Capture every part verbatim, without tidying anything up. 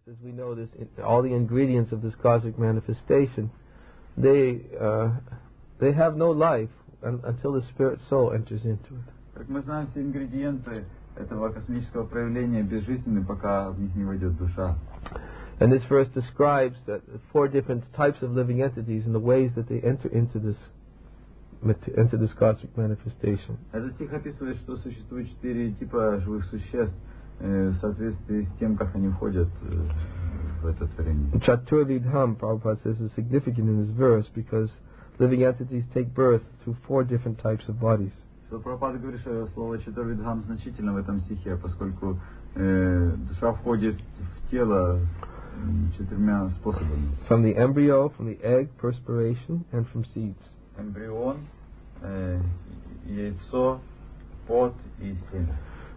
as we know, this all the ingredients of this cosmic manifestation, they uh, they have no life un, until the spirit soul enters into it. Как мы знаем, все ингредиенты этого космического проявления безжизненны, пока в них не войдет душа. And this verse describes that four different types of living entities and the ways that they enter into this into this cosmic manifestation. Этот стих описывает, что существует четыре типа живых существ в соответствии с тем, как они входят в это творение. Chaturvidham, Prabhupada says, is significant in this verse because living entities take birth through four different types of bodies. So Prabhupada говорит, что слово Chaturvidham значительно в этом стихе, поскольку э, душа входит в тело четырьмя способами. From the embryo, from the egg, perspiration, and from seeds. Эмбрион, э, яйцо, пот и семя.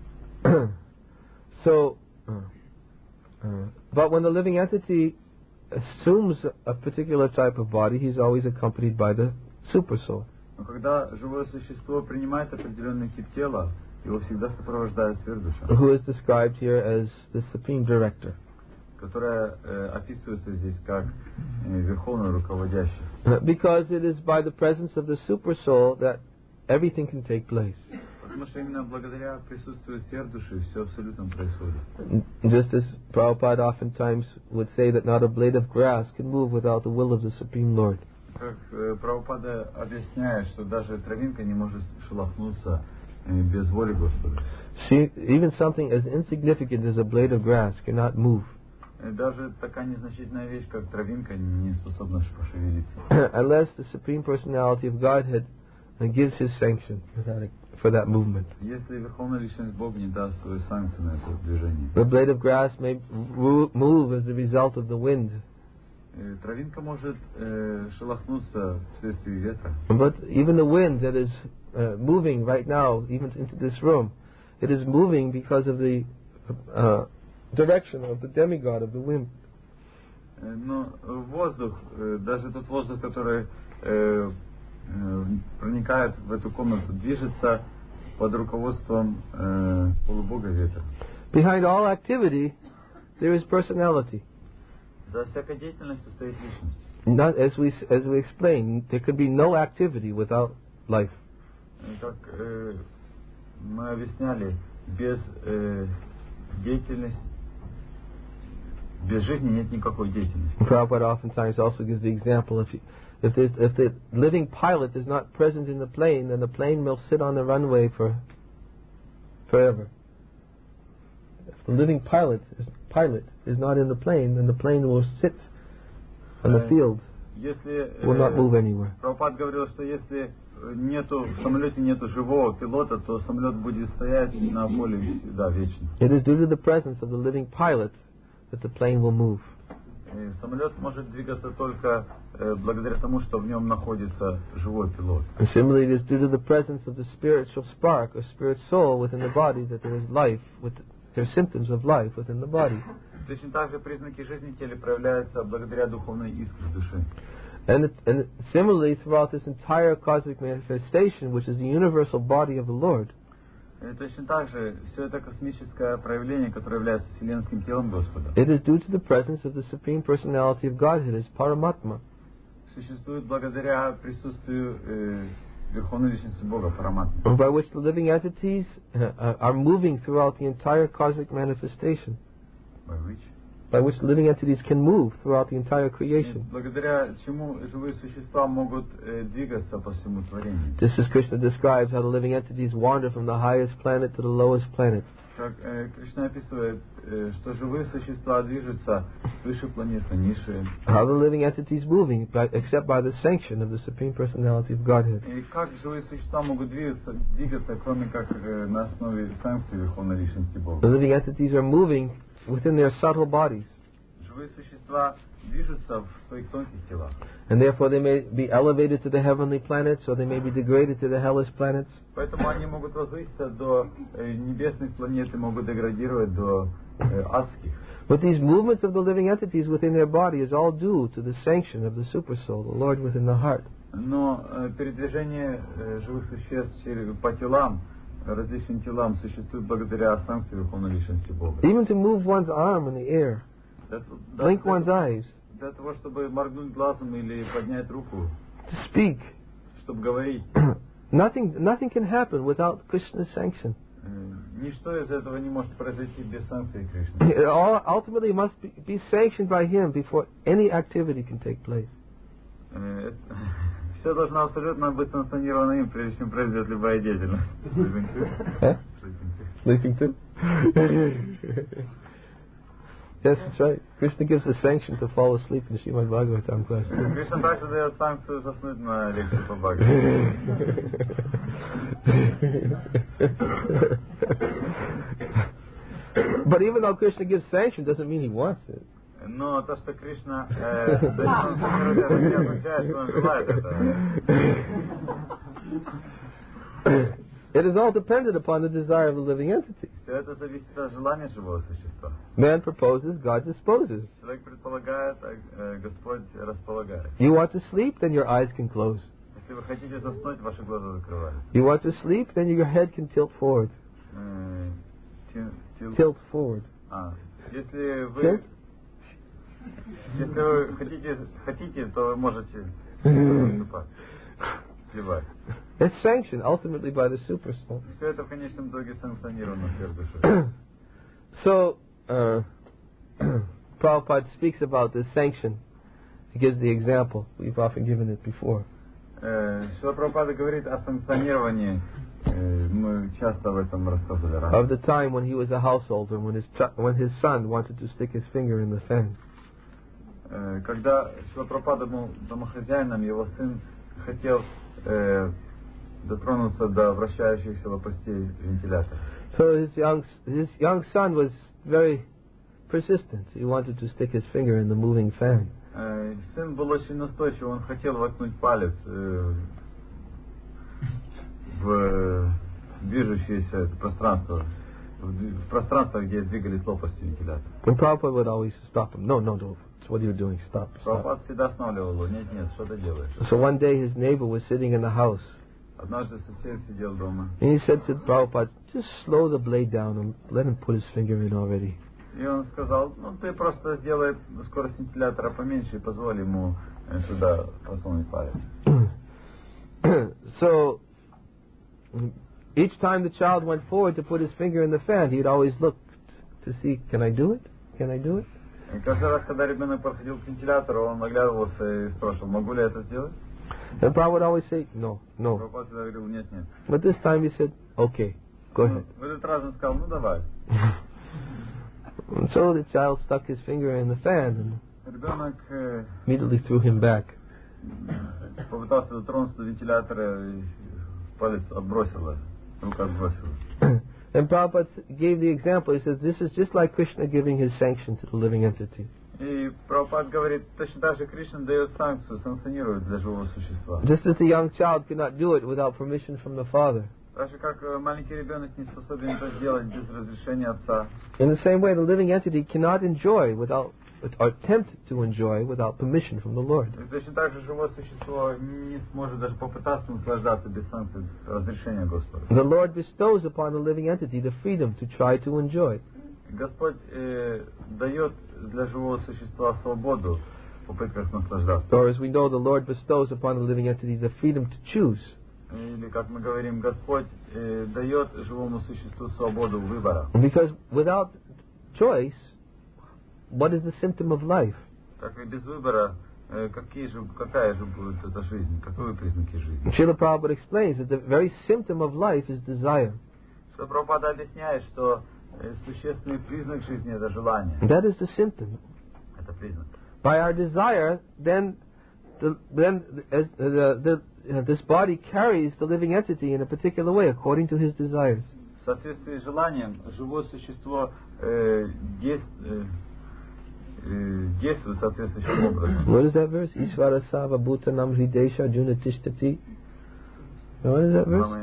So, uh, uh, but when the living entity assumes a particular type of body, he's always accompanied by the super soul. Но когда живое существо принимает определенный тип тела, его всегда сопровождает сверхдуша. Who is described here as the supreme director. Которая э, описывается здесь как э, верховный руководящий. Because it is by the presence of the super soul that everything can take place. Потому что именно благодаря присутствию сверхдуши все абсолютно происходит. Just as Prabhupada oftentimes would say that not a blade of grass can move without the will of the Supreme Lord. Как э, Прабхупада объясняет, что даже травинка не может шелохнуться э, без воли Господа. See, even something as insignificant as a blade of grass cannot move. Даже такая незначительная вещь, как травинка, не способна пошевелиться. Unless the Supreme Personality of Godhead gives His sanction for that, for that movement. Если Верховная Личность Бога не даст свою санкцию на это движение. The blade of grass may move as a result of the wind. Травинка может э, шелохнуться вследствие ветра. But even the wind that is uh, moving right now, even into this room, it is moving because of the uh, direction of the demigod of the wind. Но воздух, даже тот воздух, который э, э, проникает в эту комнату, движется под руководством э, полубога ветра. Behind all activity, there is personality. За всякой деятельностью стоит личность. Not as we as we explained, there could be no activity without life. Как э, мы объясняли, без э, деятельности, без жизни нет никакой деятельности. Prabhupada oftentimes also gives the example: if you, if the if the living pilot is not present in the plane, then the plane will sit on the runway for forever. If the living pilot is pilot is not in the plane, then the plane will sit on the field, если, will not move anywhere. Прабхупад говорил, что если нету в самолете нету живого пилота, то самолет будет стоять на поле всегда вечно. It is due to the presence of the living pilot that the plane will move. Самолет может двигаться только э, благодаря тому, что в нем находится живой пилот. And similarly, it is due to the presence of the spiritual spark or spirit soul within the body that there is life, with there are symptoms of life within the body. Точно так же признаки жизни в теле проявляются благодаря духовной искре души. And, it, and similarly, throughout this entire cosmic manifestation, which is the universal body of the Lord, точно так же все это космическое проявление, которое является вселенским телом Господа, it is due to the presence of the Supreme Personality of Godhead as Paramatma. Существует благодаря присутствию э, Верховной Личности Бога, Параматмы, by which the living entities uh, are moving throughout the entire cosmic manifestation. By which? By which living entities can move throughout the entire creation. Благодаря чему живые существа могут э, двигаться по всему творению. Just as Krishna describes how the living entities wander from the highest planet to the lowest planet. Как э, Кришна описывает, э, что живые существа движутся с высшей планеты на низшие. How the living entities moving, by, except by the sanction of the Supreme Personality of Godhead. И как живые существа могут двигаться, двигаться, кроме как э, на основе санкций Верховной Личности Бога. The living entities are moving within their subtle bodies. Живые существа движутся в своих тонких телах. And therefore they may be elevated to the heavenly planets, or they may be degraded to the hellish planets. Поэтому они могут возвыситься до э, небесных планет и могут деградировать до э, адских. But these movements of the living entities within their body is all due to the sanction of the Super Soul, the Lord within the heart. Но э, передвижение э, живых существ через, по телам, различным телам, существует благодаря санкции Верховной Личности Бога. Even to move one's arm in the air. Для, blink для, one's eyes, для того, чтобы моргнуть глазом или поднять руку, to speak. чтобы говорить. Nothing, nothing can happen without Krishna's sanction. Ничто из этого не может произойти без санкции Кришны. It all ultimately must be, be sanctioned by him before any activity can take place. Все должно абсолютно быть санкционировано им, прежде чем произойдет любая деятельность. Sleeping too? Yes, that's right. Krishna gives a sanction to fall asleep in Srimad Bhagavatam class. Кришна также дает санкцию заснуть на лекции по Бхагаватам. But even though Krishna gives sanction, doesn't mean he wants it. Но то, что Кришна дает санкционировать, это не означает, что он желает этого. It is all dependent upon the desire of the living entity. Все это зависит от желания живого существа. Man proposes, God disposes. Человек предполагает, а Господь располагает. You want to sleep, then your eyes can close. Если вы хотите заснуть, ваши глаза закрываются. You want to sleep, then your head can tilt forward. Tilt forward. А, если вы, если вы хотите, хотите, то вы можете поступать. It's sanctioned ultimately by the super soul. Все это в конечном итоге санкционировано сверхдушой. So, uh, Prabhupada speaks about this sanction. He gives the example. We've often given it before. Шрила Прабхупада говорит о санкционировании. Мы часто об этом рассказывали раньше. Of the time when he was a householder, when his ch- when his son wanted to stick his finger in the fan. Когда Шрила Прабхупада был домохозяином, его сын хотел э, дотронуться до вращающихся лопастей вентилятора. So his young his young son was very persistent. He wanted to stick his finger in the moving fan. Э, сын был очень настойчив, он хотел воткнуть палец э, в движущееся пространство, в, в пространство, где двигались лопасти вентилятора. And Prabhupada would always stop him. No, no, no. What are you doing? Stop. Прабхупада всегда останавливал его. Нет, нет, что ты делаешь? So one day his neighbor was sitting in the house. Однажды сосед сидел дома. And he said to Prabhupada, just slow the blade down and let him put his finger in already. И он сказал, ну ты просто сделай скорость вентилятора поменьше и позволь ему туда просунуть палец. So each time the child went forward to put his finger in the fan, he'd always look to see, can I do it? Can I do it? И каждый раз, когда ребенок подходил к вентилятору, он оглядывался и спрашивал, могу ли я это сделать? And Prabhupada would always say, no, no. Прабхупада всегда говорил, нет, нет. But this time he said, okay, go ahead. В этот раз он сказал, ну давай. And so the child stuck his finger in the fan and Ребенок immediately threw him back. попытался дотронуться до вентилятора, и палец отбросило, рука отбросила. And Prabhupada gave the example. He says, this is just like Krishna giving his sanction to the living entity. И Прабхупада говорит, точно так же Кришна дает санкцию, санкционирует для живого существа. Just as the young child could not do it without permission from the father. Так же, как маленький ребенок не способен это сделать без разрешения отца. In the same way, the living entity cannot enjoy without, or attempt to enjoy without permission from the Lord. И точно так же живое существо не сможет даже попытаться наслаждаться без санкций разрешения Господа. The Lord bestows upon the living entity the freedom to try to enjoy. Господь э, дает для живого существа свободу в попытках наслаждаться. Or as we know, the Lord bestows upon the living entity the freedom to choose. Или, как мы говорим, Господь э, дает живому существу свободу выбора. Because without choice, what is the symptom of life? Так и без выбора, э, какие же, какая же будет эта жизнь, каковы признаки жизни? Srila Prabhupada explains that the very symptom of life is desire. Что Прабхупада объясняет, что э, существенный признак жизни это желание. And that is the symptom. Это признак. By our desire, then, the, then as, the, the, uh, this body carries the living entity in a particular way according to his desires. В соответствии с желанием живое существо э, действ, э, э, действует соответствующим образом. What is that verse? Ishvara Sava Bhutanam Hridesha Juna Tishtati. What is that verse?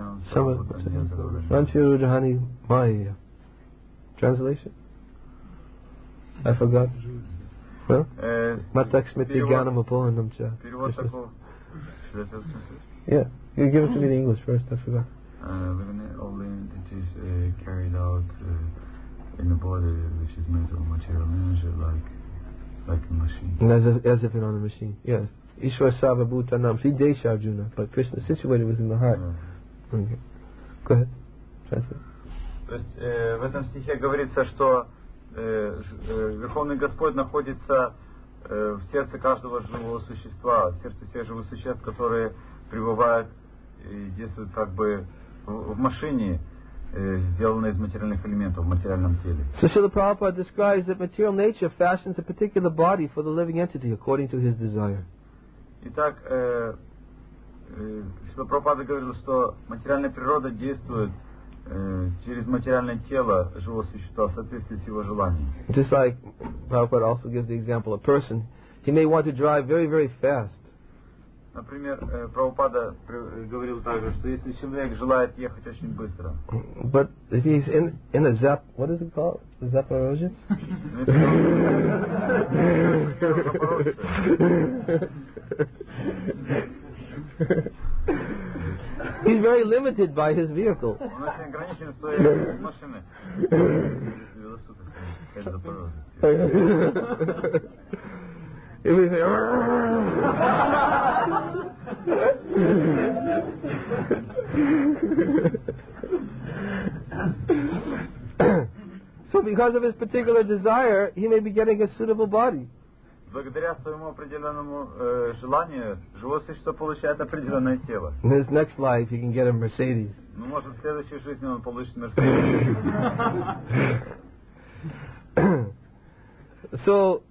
Vanchirudhani Maya. Translation? I forgot. Huh? Matak Smiti Gyanam Apohanam Cha. Перевод такого. Yeah, you give it to me in English first, I forgot. Uh, all the entities uh, carried out uh, in the body which is made of material energy, like Like a machine. As if, as if it on a machine. Yes. Ishwar Sava Bhutanam Sri Desha Arjuna. But Krishna is situated within the heart. Yeah. Okay. Go ahead. Translate. То есть э, в этом стихе говорится, что э, э, Верховный Господь находится э, в сердце каждого живого существа, в сердце всех живых существ, которые пребывают и действуют как бы в, в машине, э, сделанной из материальных элементов, в материальном теле. So Srila Prabhupada describes that material nature fashions a particular body for the living entity according to his desire. Итак, э, э, Шрила Прабхупада говорил, что материальная природа действует э, через материальное тело живого существа в соответствии с его желанием. Just like Prabhupada also gives the example, a person, he may want to drive very, very fast. Например, э, Прабхупада при, говорил также, что если человек желает ехать очень быстро, But if he's in, in a zap, what is it called? Zaporozhye? но если он, например, в Запорожце, he's very limited by his vehicle. он очень ограничен своей машиной. Велосипед, как Запорожец. If we say, so because of his particular desire, he may be getting a suitable body. Благодаря своему определенному э, желанию, живое существо получает определенное тело. In his next life, he can get a Mercedes. Ну, может, в следующей жизни он получит Мерседес. So,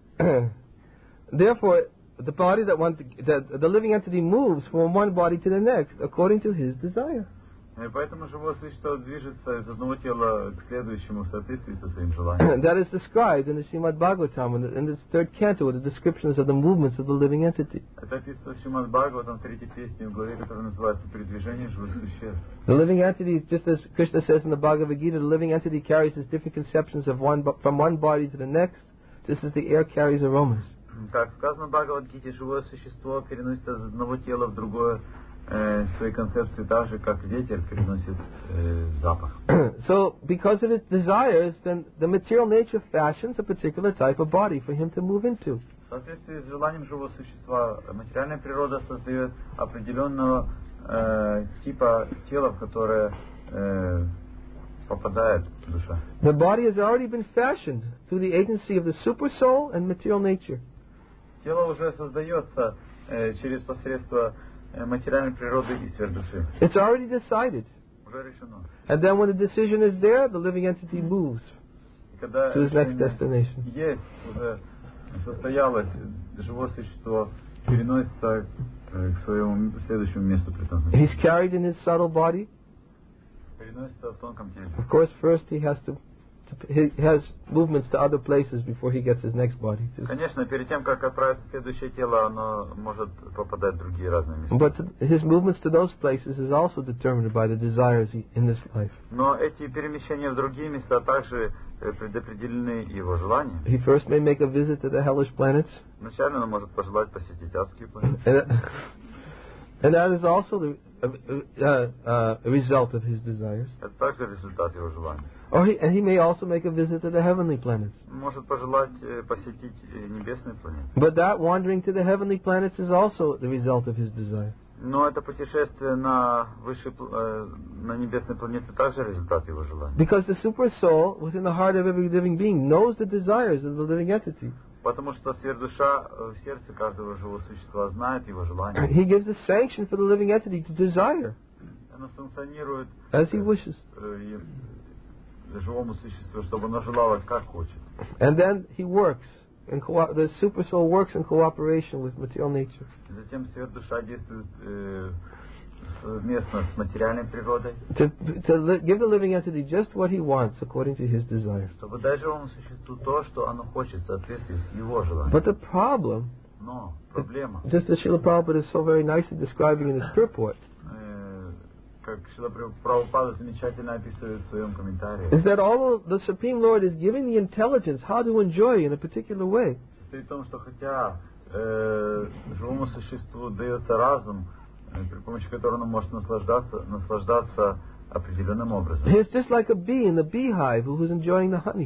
therefore, the body that wants the, the living entity moves from one body to the next according to his desire. И поэтому живое существо движется из одного тела к следующему в соответствии со своим желанием. That is described in the Srimad Bhagavatam, in, the, in this third canto, with the descriptions of the movements of the living entity. Это описано в Шримад Бхагаватам, в третьей песне, в главе, которая называется «Передвижение живых существ». The living entity, just as Krishna says in the Bhagavad Gita, the living entity carries his different conceptions of one from one body to the next, just as the air carries aromas. Как сказано в Бхагавад-гите, живое существо переносит из одного тела в другое э, свои концепции, так же, как ветер переносит э, запах. So, because of his desires, then the material nature fashions a particular type of body for him to move into. В соответствии с желанием живого существа, материальная природа создает определенного э, типа тела, в которое э, попадает душа. The body has already been fashioned through the agency of the super soul and material nature. Тело уже создается э, через посредство э, материальной природы и сфер души. It's already decided. Уже решено. And then when the decision is there, the living entity moves И когда to his next решение destination. есть, уже состоялось, живое существо переносится э, к своему следующему месту предназначения. He's carried in his subtle body. Переносится в тонком теле. Of course, first he has to, to he has movements to other places before he gets his next body. Конечно, перед тем, как отправиться в следующее тело, оно может попадать в другие разные места. But his movements to those places is also determined by the desires he, in this life. Но эти перемещения в другие места также э, предопределены его желанием. He first may make a visit to the hellish planets. Вначале он может пожелать посетить адские планеты. And, and that is also the uh, uh, a result of his desires. Это также результат его желания. Or he, and he may also make a visit to the heavenly planets. Может пожелать э, посетить э, небесные планеты. But that wandering to the heavenly planets is also the result of his desire. Но это путешествие на высшие, э, на небесные планеты также результат его желания. Because the super soul within the heart of every living being knows the desires of the living entity. Потому что сверхдуша в сердце каждого живого существа знает его желание. He gives a sanction for the living entity to desire Оно санкционирует as he wishes. э, живому существу, чтобы оно желало как хочет. And then he works. In co- the super soul works in cooperation with material nature. Затем сверхдуша действует э, совместно с материальной природой, To, to li- give the living entity just what he wants according to his desires. чтобы дать живому существу то, что оно хочет в соответствии с его желанием. But the problem, Но проблема, just as Srila Prabhupada is so very nicely describing in his purport, э, как Шрила Прабхупада замечательно описывает в своем комментарии, is that although the Supreme Lord is giving the intelligence how to enjoy in a particular way, состоит в том, что хотя э, живому существу дается разум, э, при помощи которого оно может наслаждаться, наслаждаться определенным образом. it's just like a bee in the beehive who is enjoying the honey.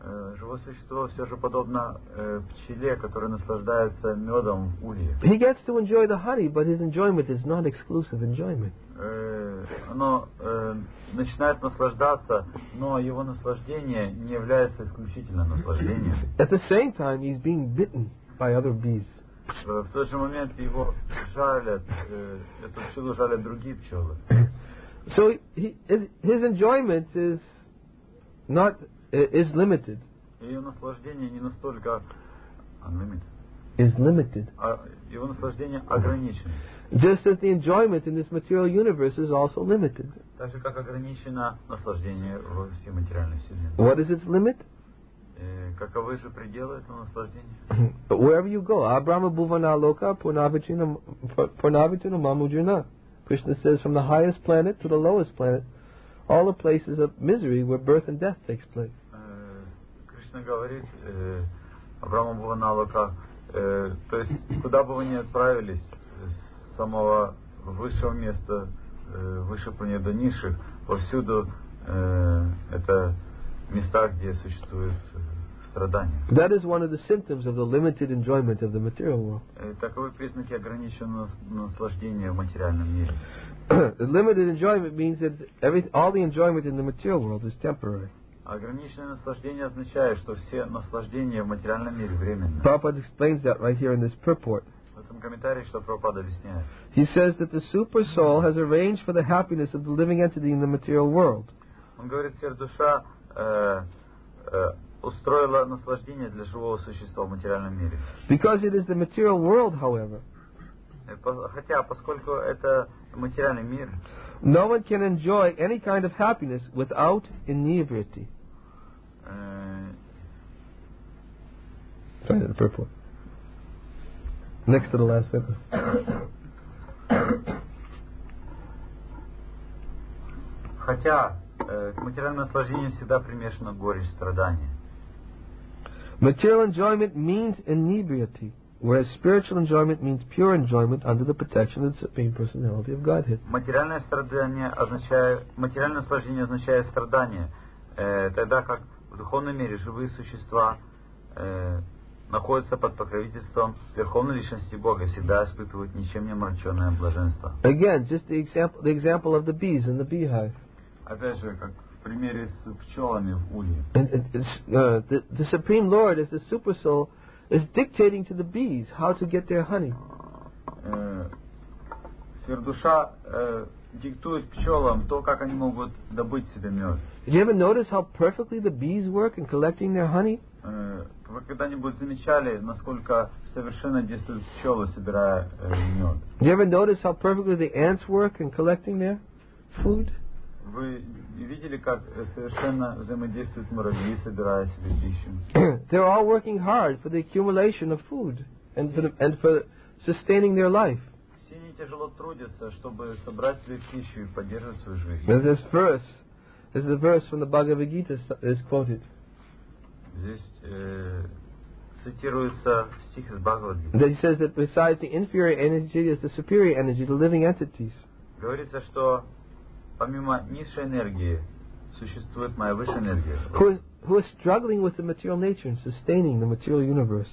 Живое существо все же подобно пчеле, которая наслаждается медом в улье. He gets to enjoy the honey, but his enjoyment is not exclusive enjoyment. Оно начинает наслаждаться, но его наслаждение не является исключительным наслаждением. At the same time, he's being bitten by other bees. В тот же момент его жалят, эту пчелу жалят другие пчелы. So he, his enjoyment is not is limited. Ее наслаждение не настолько unlimited. Is limited. Его наслаждение ограничено. Just as the enjoyment in this material universe is also limited. Так же как ограничено наслаждение во всей материальной вселенной. What is its limit? Каковы же пределы этого наслаждения? Wherever you go, Abrahma bhuvana loka purnavituna purnavituna mamujana. Krishna says, from the highest planet to the lowest planet, all the places of misery where birth and death takes place. Кришна говорит, Абрама бхувана лока, то есть куда бы вы ни отправились, с самого высшего места, выше планет до низших, повсюду это места, где существует страдания. That is one of the symptoms of the limited enjoyment of the material world. Таковы признаки ограниченного наслаждения в материальном мире. The limited enjoyment means that every, all the enjoyment in the material world is temporary. Ограниченное наслаждение означает, что все наслаждения в материальном мире временны. Prabhupada explains that right here in this purport. В этом комментарии, что Прабхупада объясняет. He says that the super soul has arranged for the happiness of the living entity in the material world. Он говорит, сверхдуша э, э, устроила наслаждение для живого существа в материальном мире. Because it is the material world, however, хотя поскольку это материальный мир, no one can enjoy any kind of happiness without inebriety. Sorry, the purport. Next to the last sentence. Хотя э, к материальному наслаждению всегда примешана горечь, страдания. Material enjoyment means inebriety, whereas spiritual enjoyment means pure enjoyment under the protection of the Supreme Personality of Godhead. Материальное страдание означает, материальное наслаждение означает страдание, э, тогда как в духовном мире живые существа э, находятся под покровительством Верховной Личности Бога и всегда испытывают ничем не омраченное блаженство. Again, just the example, the example of the bees in the beehive. Опять же, как в примере с пчелами в улье. And, and, uh, the, the Supreme Lord, as the Super Soul, is dictating to the bees how to get their honey. Э, Сверхдуша э, диктует пчелам то, как они могут добыть себе мед. Did you ever notice how perfectly the bees work in collecting their honey? Э, вы когда-нибудь замечали, насколько совершенно действуют пчелы, собирая э, мед? Did you ever notice how perfectly the ants work in collecting their food? Вы видели, как совершенно взаимодействуют муравьи, собирая себе пищу? They're all working hard for the accumulation of food and for, the, and for sustaining their life. Все они тяжело трудятся, чтобы собрать себе пищу и поддерживать свою жизнь. There's this verse, this is a verse from the Bhagavad Gita is quoted. Здесь э, цитируется стих из Бхагавад-гиты. That he says that besides the inferior energy, there's the superior energy, the living entities. Говорится, что помимо низшей энергии существует моя высшая энергия. Who is, who is struggling with the material nature and sustaining the material universe.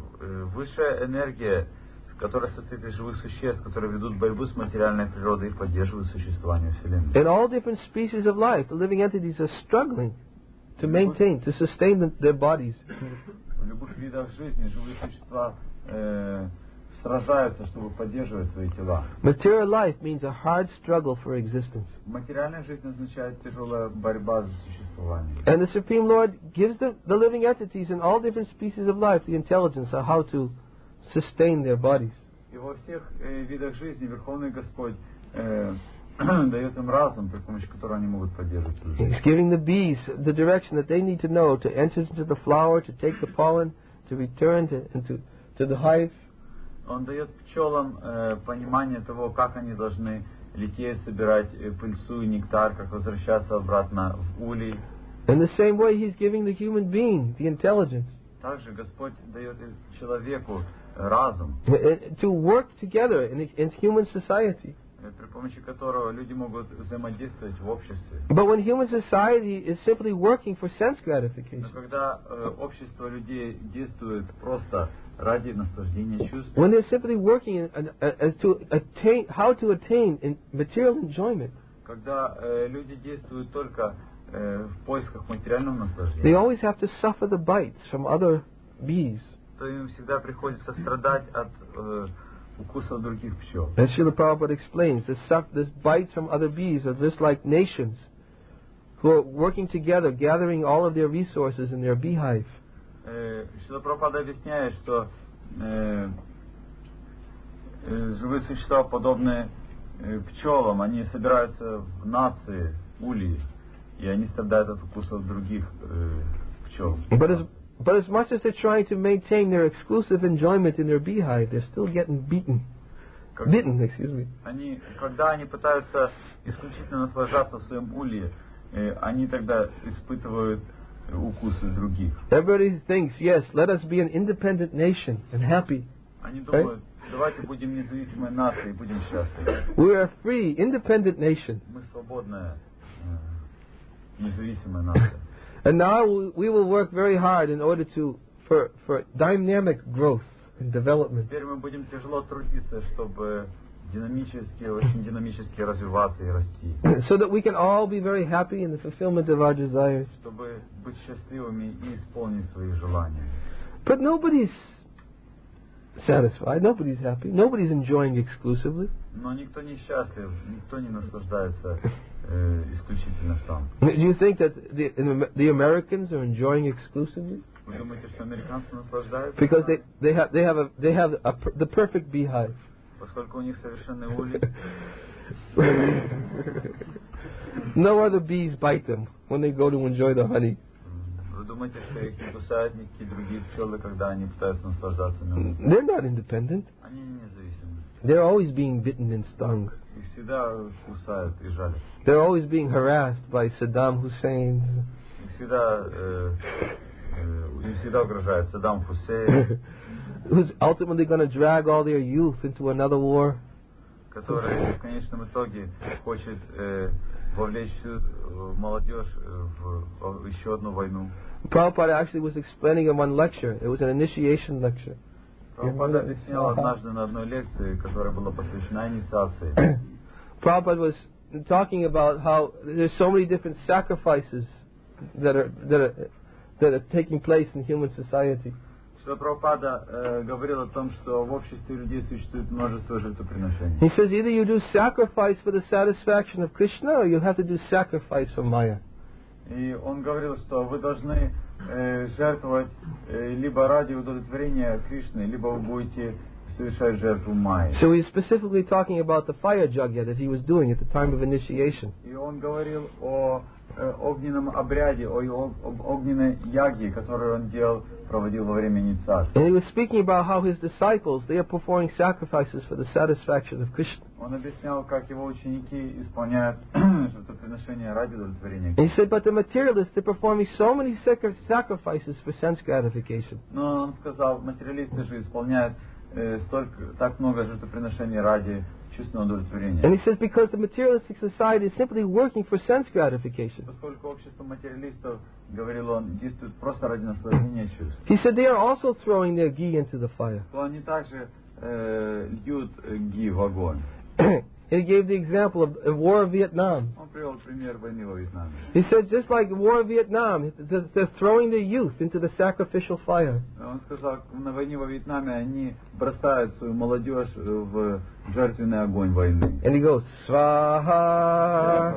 Высшая энергия, которая состоит из живых существ, которые ведут борьбу с материальной природой и поддерживают существование Вселенной. In all different species of life, the living entities are struggling to maintain, to sustain the, their bodies. В любых видах жизни живые существа э, сражаются, чтобы поддерживать свои тела. Material life means a hard struggle for existence. Материальная жизнь означает тяжелая борьба за существование. And the Supreme Lord gives the, the living entities in all different species of life the intelligence of how to sustain their bodies. И во всех э, видах жизни Верховный Господь э, дает им разум, при помощи которого они могут поддерживать свою жизнь. He's giving the bees the direction that they need to know to enter into the flower, to take the pollen, to return to, into, to the hive. Он дает пчелам э, понимание того, как они должны лететь, собирать э, пыльцу и нектар, как возвращаться обратно в улей. In the same way, He's giving the human being the intelligence. Также Господь дает человеку разум. To work together in, in human society. при помощи которого люди могут взаимодействовать в обществе. But when human society is simply working for sense Но gratification, когда э, общество людей действует просто ради наслаждения чувств, when they're simply working in, an- as to attain, how to attain in material enjoyment, когда э, люди действуют только э, в поисках материального they наслаждения, always have to suffer the bites from other bees. то им всегда приходится страдать от э, укусов других пчел. As Srila Prabhupada explains, this, suff- this bites from other bees are just like nations who are working together, gathering all of their resources in their beehive. Э, Шрила Прабхупада объясняет, что э, э, живые существа, подобные э, пчелам, они собираются в нации, ульи, и они страдают от укусов других э, пчел. But as, but as much as they're trying to maintain their exclusive enjoyment in their beehive, they're still getting beaten. Как- Bitten, excuse me. Они, когда они пытаются исключительно наслаждаться в своем улье, э, они тогда испытывают э, укусы других. Everybody thinks, yes, let us be an independent nation and happy. Они думают, давайте будем независимой нацией, будем счастливы. We are a free, independent nation. Мы свободная, э, независимая нация. And now we we will work very hard in order to, for, for dynamic growth and development. Теперь мы будем тяжело трудиться, чтобы динамически, очень динамически развиваться и расти. So that we can all be very happy in the fulfillment of our desires. Чтобы быть счастливыми и исполнить свои желания. But nobody's satisfied, nobody's happy, nobody's enjoying exclusively. Но никто не счастлив, никто не наслаждается э, исключительно сам. Do you think that the, in the, the Americans are enjoying exclusively? Вы думаете, что американцы наслаждаются? Because they, they have, they have, a, they have a, per- the perfect beehive. Поскольку у них совершенный улей, No other bees bite them when they go to enjoy the honey. вы думаете, что их не кусают никакие другие пчелы, когда они пытаются наслаждаться медом? They're not independent. Они не независимы. They're always being bitten and stung. Их всегда кусают и жалят. They're always being harassed by Saddam Hussein, Их всегда, э, э, им всегда угрожает Саддам Хусейн, who's ultimately going to drag all their youth into another war. который в конечном итоге хочет э, вовлечь всю э, молодежь э, в, в еще одну войну. Prabhupada actually was explaining in one lecture. It was an initiation lecture. Прабхупада объяснял однажды на одной лекции, которая была посвящена инициации. Prabhupada was talking about how there's so many different sacrifices that are that are that are taking place in human society. Что Прабхупада э, говорил о том, что в обществе людей существует множество жертвоприношений. He says either you do sacrifice for the satisfaction of Krishna or you have to do sacrifice for Maya. И он говорил, что вы должны э, жертвовать э, либо ради удовлетворения Кришны, либо вы будете совершать жертву Майи. So he's specifically talking about the fire yajna that he was doing at the time of initiation. И он говорил о э, огненном обряде, о, о, об огненной яге, которую он делал, проводил во время инициации. And he was speaking about how his disciples, they are performing sacrifices for the satisfaction of Krishna. Он объяснял, как его ученики исполняют жертвоприношения ради удовлетворения. And he said, but the materialists, they're performing so many sacri- sacrifices for sense gratification. Но он сказал, материалисты же исполняют э, столько, так много жертвоприношений ради чувственного удовлетворения. And he says, because the materialistic society is simply working for sense gratification. Поскольку общество материалистов, говорил он, действует просто ради наслаждения чувств, He said, they are also throwing their ghee into the fire. то они также э, льют э, ги в огонь. He gave the example of the war of Vietnam. Он привел пример войны во Вьетнаме. He said, just like the war of Vietnam, they're they're throwing their youth into the sacrificial fire. Он сказал, на войне во Вьетнаме они бросают свою молодежь в жертвенный огонь войны. And he goes, Swaha.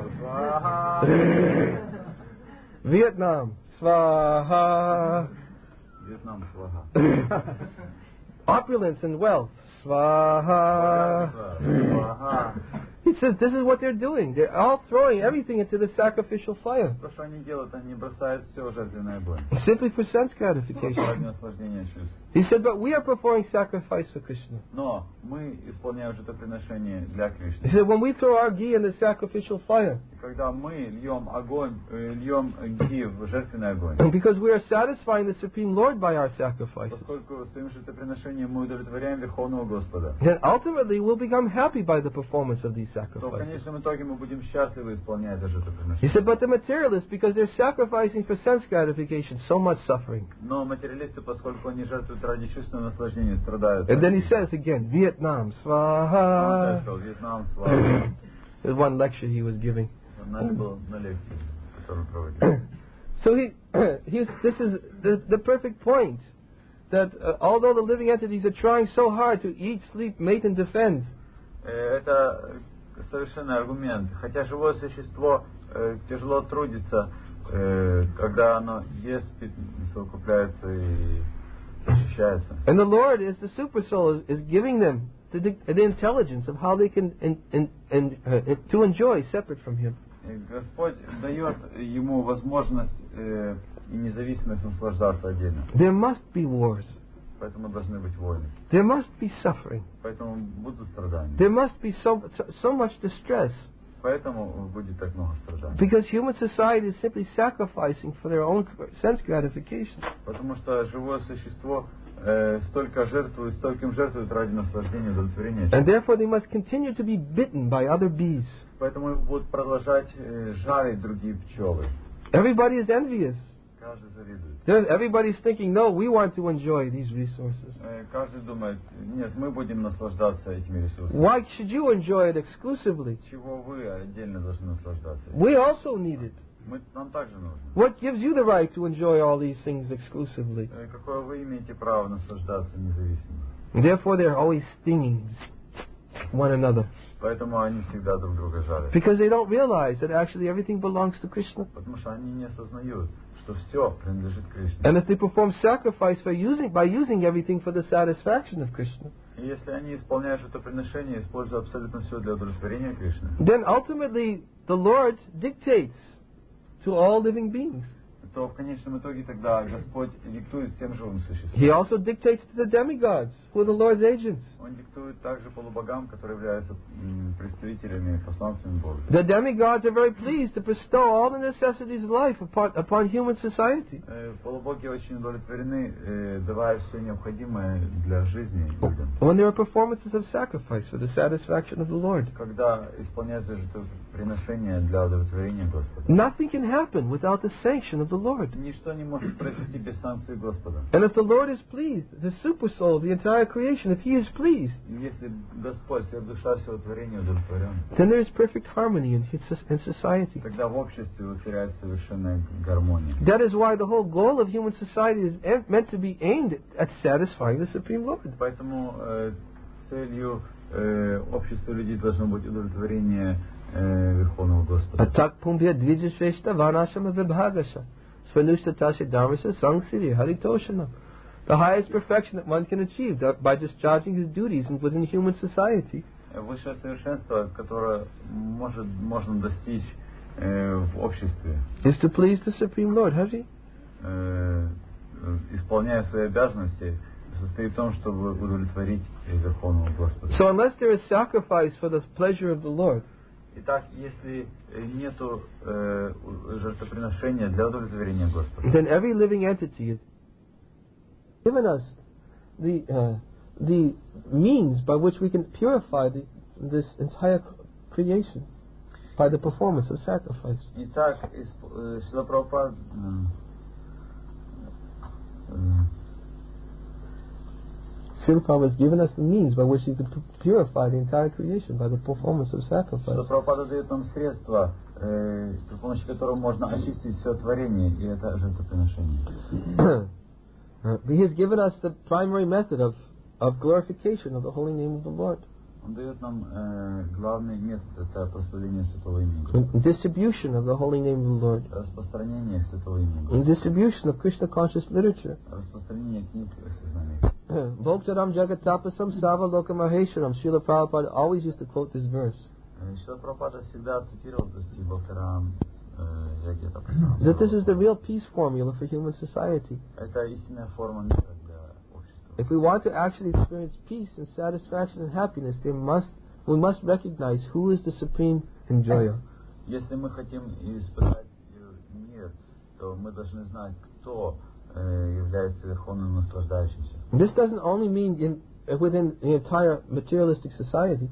Vietnam, Swaha. Вьетнам, сваха. Opulence and wealth, Swaha. Сваха. He says this is what they're doing. They're all throwing everything into the sacrificial fire. То, что они делают, они бросают все в жертвенный огонь. Simply for sense gratification. Ради наслаждения чувств. He said, but we are performing sacrifice for Krishna. Но мы исполняем жертвоприношение для Кришны. He said, when we throw our ghee in the sacrificial fire, И когда мы льем огонь, э, льем ги в жертвенный огонь, because we are satisfying the Supreme Lord by our sacrifices, поскольку своим жертвоприношением мы удовлетворяем Верховного Господа, then ultimately we'll become happy by the performance of these то в sacrifices. конечном итоге мы будем счастливы, исполняя это He жертвоприношение. said, but the materialists, because they're sacrificing for sense gratification, so much suffering. Но материалисты, поскольку они жертвуют ради чувственного наслаждения, страдают. And then he says again, Vietnam, Он Swaha. сказал, Вьетнам, слава. There's one lecture he was giving. Надо было на лекции, которую проводил. So he, he's, this is the, the perfect point, that uh, although the living entities are trying so hard to eat, sleep, mate and defend, Это совершенный аргумент. Хотя живое существо э, тяжело трудится, э, когда оно ест, спит, совокупляется и защищается. and the Lord, as the super soul, is, is giving them the, the intelligence of how they can in, in, in, uh, to enjoy separate from Him. И Господь дает ему возможность э, и независимость наслаждаться отдельно. There must be wars. Поэтому должны быть войны. There must be suffering. Поэтому будут страдания. There must be so, so, so much distress. Поэтому будет так много страданий. Because human society is simply sacrificing for their own sense gratification. Потому что живое существо э, столько жертвует, стольким жертвует ради наслаждения, удовлетворения. And therefore they must continue to be bitten by other bees. Поэтому их будут продолжать э, жарить другие пчелы. Everybody is envious. Каждый завидует. There's, everybody's thinking, no, we want to enjoy these resources. Э, каждый думает, нет, мы будем наслаждаться этими ресурсами. Why should you enjoy it exclusively? Чего вы отдельно должны наслаждаться? We also need it. Мы, нам также нужно. What gives you the right to enjoy all these things exclusively? Э, какое вы имеете право наслаждаться независимо? And therefore they're always stinging one another. Поэтому они всегда друг друга жарят. Because they don't realize that actually everything belongs to Krishna. Потому что они не осознают, что все принадлежит Кришне. And if they perform sacrifice for using, by using everything for the satisfaction of Krishna, И если они исполняют это приношение, используя абсолютно все для удовлетворения Кришны, then ultimately the Lord dictates to all living beings. то в конечном итоге тогда Господь диктует всем живым существам. He also dictates to the demigods, who are the Lord's agents. Он диктует также полубогам, которые являются м, представителями, посланцами Бога. The demigods are very pleased to bestow all the necessities of life upon, upon human society. Э, Полубоги очень удовлетворены, э, давая все необходимое для жизни людям. When there are performances of sacrifice for the satisfaction of the Lord. Когда исполняется жертвоприношение для удовлетворения Господа. Nothing can happen without the sanction of the Lord. Ничто не может произойти без санкции Господа. And if the Lord is pleased, the super soul, the entire creation, if He is pleased, И если Господь, вся душа, всего творения удовлетворен, then there is perfect harmony in, his, in society. тогда в обществе воцаряется совершенная гармония. That is why the whole goal of human society is em- meant to be aimed at satisfying the Supreme Lord. Поэтому э, целью э, общества людей должно быть удовлетворение э, Верховного Господа. Atak pumbya dvijashveshta vanashama vibhagasha svanushtatasya dharmasa sangsiri haritoshana. The highest perfection that one can achieve that by discharging his duties within human society Высшее совершенство, которое может, можно достичь э, в обществе, is to please the Supreme Lord. Hari? э, исполняя свои обязанности, состоит в том, чтобы удовлетворить Верховного Господа. So unless there is sacrifice for the pleasure of the Lord, Итак, если нету э, жертвоприношения для удовлетворения Господа, then every living entity is given us the uh, the means by which we can purify the, this entire creation by the performance of sacrifice. Итак, Шрила Прабхупада Srila Prabhupada has given us the means by which we can pu- purify the entire creation by the performance of sacrifice. Шрила Прабхупада дает нам средства, э, при помощи которого можно очистить все творение, и это жертвоприношение. Uh, he has given us the primary method of, of glorification of the holy name of the Lord. Он дает нам э, главный метод, это прославление Святого имени In Господа. distribution of the holy name of the Lord. Распространение Святого имени In Господа. distribution of Krishna conscious literature. Распространение книг осознания. Bhoktaram Jagatapasam Sava Loka Maheswaram. Srila Prabhupada always used to quote this verse. Шрила Прабхупада всегда цитировал Стива Бхактарам, я где-то писал. That this is the real peace formula for human society. Это истинная форма мира для общества. If we want to actually experience peace and satisfaction and happiness, there must we must recognize who is the supreme enjoyer. Если мы хотим испытать мир, то мы должны знать, кто является верховным наслаждающимся. This doesn't only mean in within the entire materialistic society.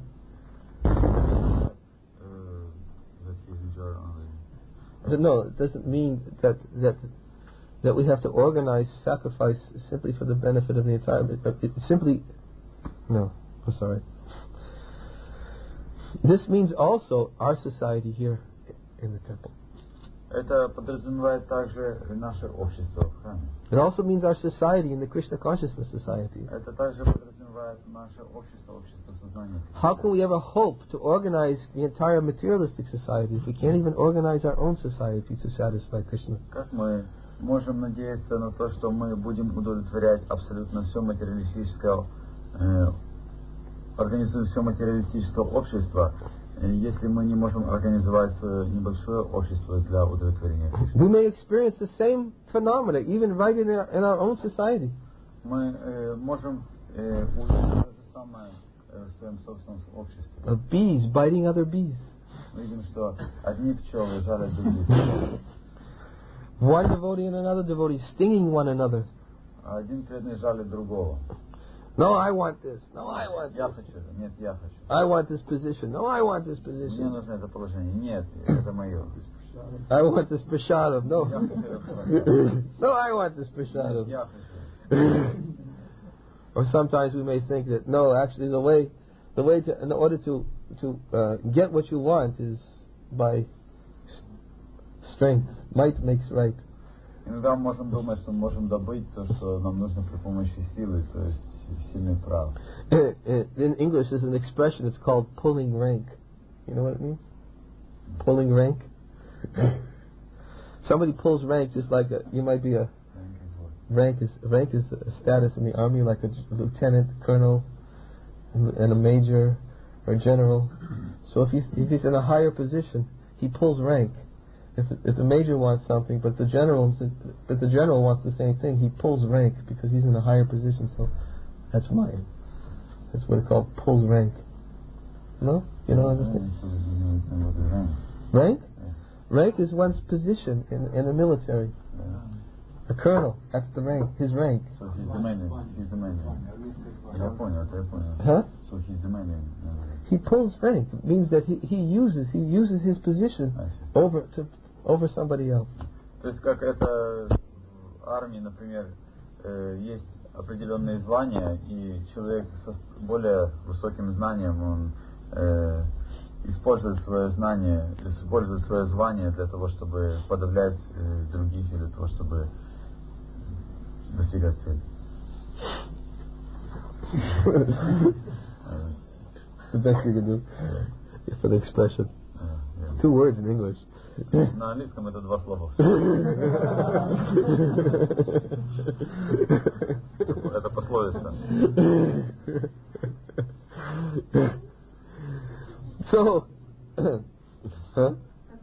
No, it doesn't mean that that that we have to organize sacrifice simply for the benefit of the entire. It simply, no, I'm sorry. This means also our society here in the temple. Это подразумевает также наше общество в храме. It also means our society in the Krishna Consciousness Society. Это также подразумевает наше общество, общество сознания. How can we ever hope to organize the entire materialistic society if we can't even organize our own society to satisfy Krishna? Как мы можем надеяться на то, что мы будем удовлетворять абсолютно все материалистическое, э, организуем все материалистическое общество, если мы не можем организовать свое небольшое общество для удовлетворения Кришны? We may experience the same phenomena even right in our, in our own society. Мы э, можем э, увидеть то же самое э, в своем собственном обществе. Of bees biting other bees. Мы видим, что одни пчелы жалят других. One devotee and another devotee stinging one another. Один преданный жалит другого. No, I want this. No, I want Я this. хочу. Нет, я хочу. I want this position. No, I want this Мне position. нужно это положение. Нет, это мое. I want this prashadam. No. Я хочу это. No, I want this prashadam. Я хочу. Or sometimes we may think that no, actually the way, the way to, in order to to uh, get what you want is by strength. Might makes right. Иногда мы можем думать, что мы можем добыть то, что нам нужно при помощи силы, то есть сильный прав. In English, there's an expression. It's called pulling rank. You know what it means? Pulling rank. Somebody pulls rank, just like a, you might be a rank is rank is a status in the army, like a lieutenant, colonel, and a major or a general. So if he's if he's in a higher position, he pulls rank. If the, if the major wants something, but the general but the general wants the same thing, he pulls rank because he's in a higher position. So that's mine. That's what it's called, pulls rank. No, you don't understand. Rank? Rank is one's position in in the military. A colonel, that's the rank, his rank. So he's the man. He's the man. Я понял, это я понял. Huh? So he's the man. He pulls rank. It means that he he uses he uses his position over to over somebody else. То есть как это в армии, например, есть определенные звания, и человек с более высоким знанием, он э, использует свое знание, использует свое звание для того, чтобы подавлять э, других, или для того, чтобы достигать цели. The best you can do for the expression. Yeah, yeah. Two words in English. На английском это два слова. Это пословица. So, huh?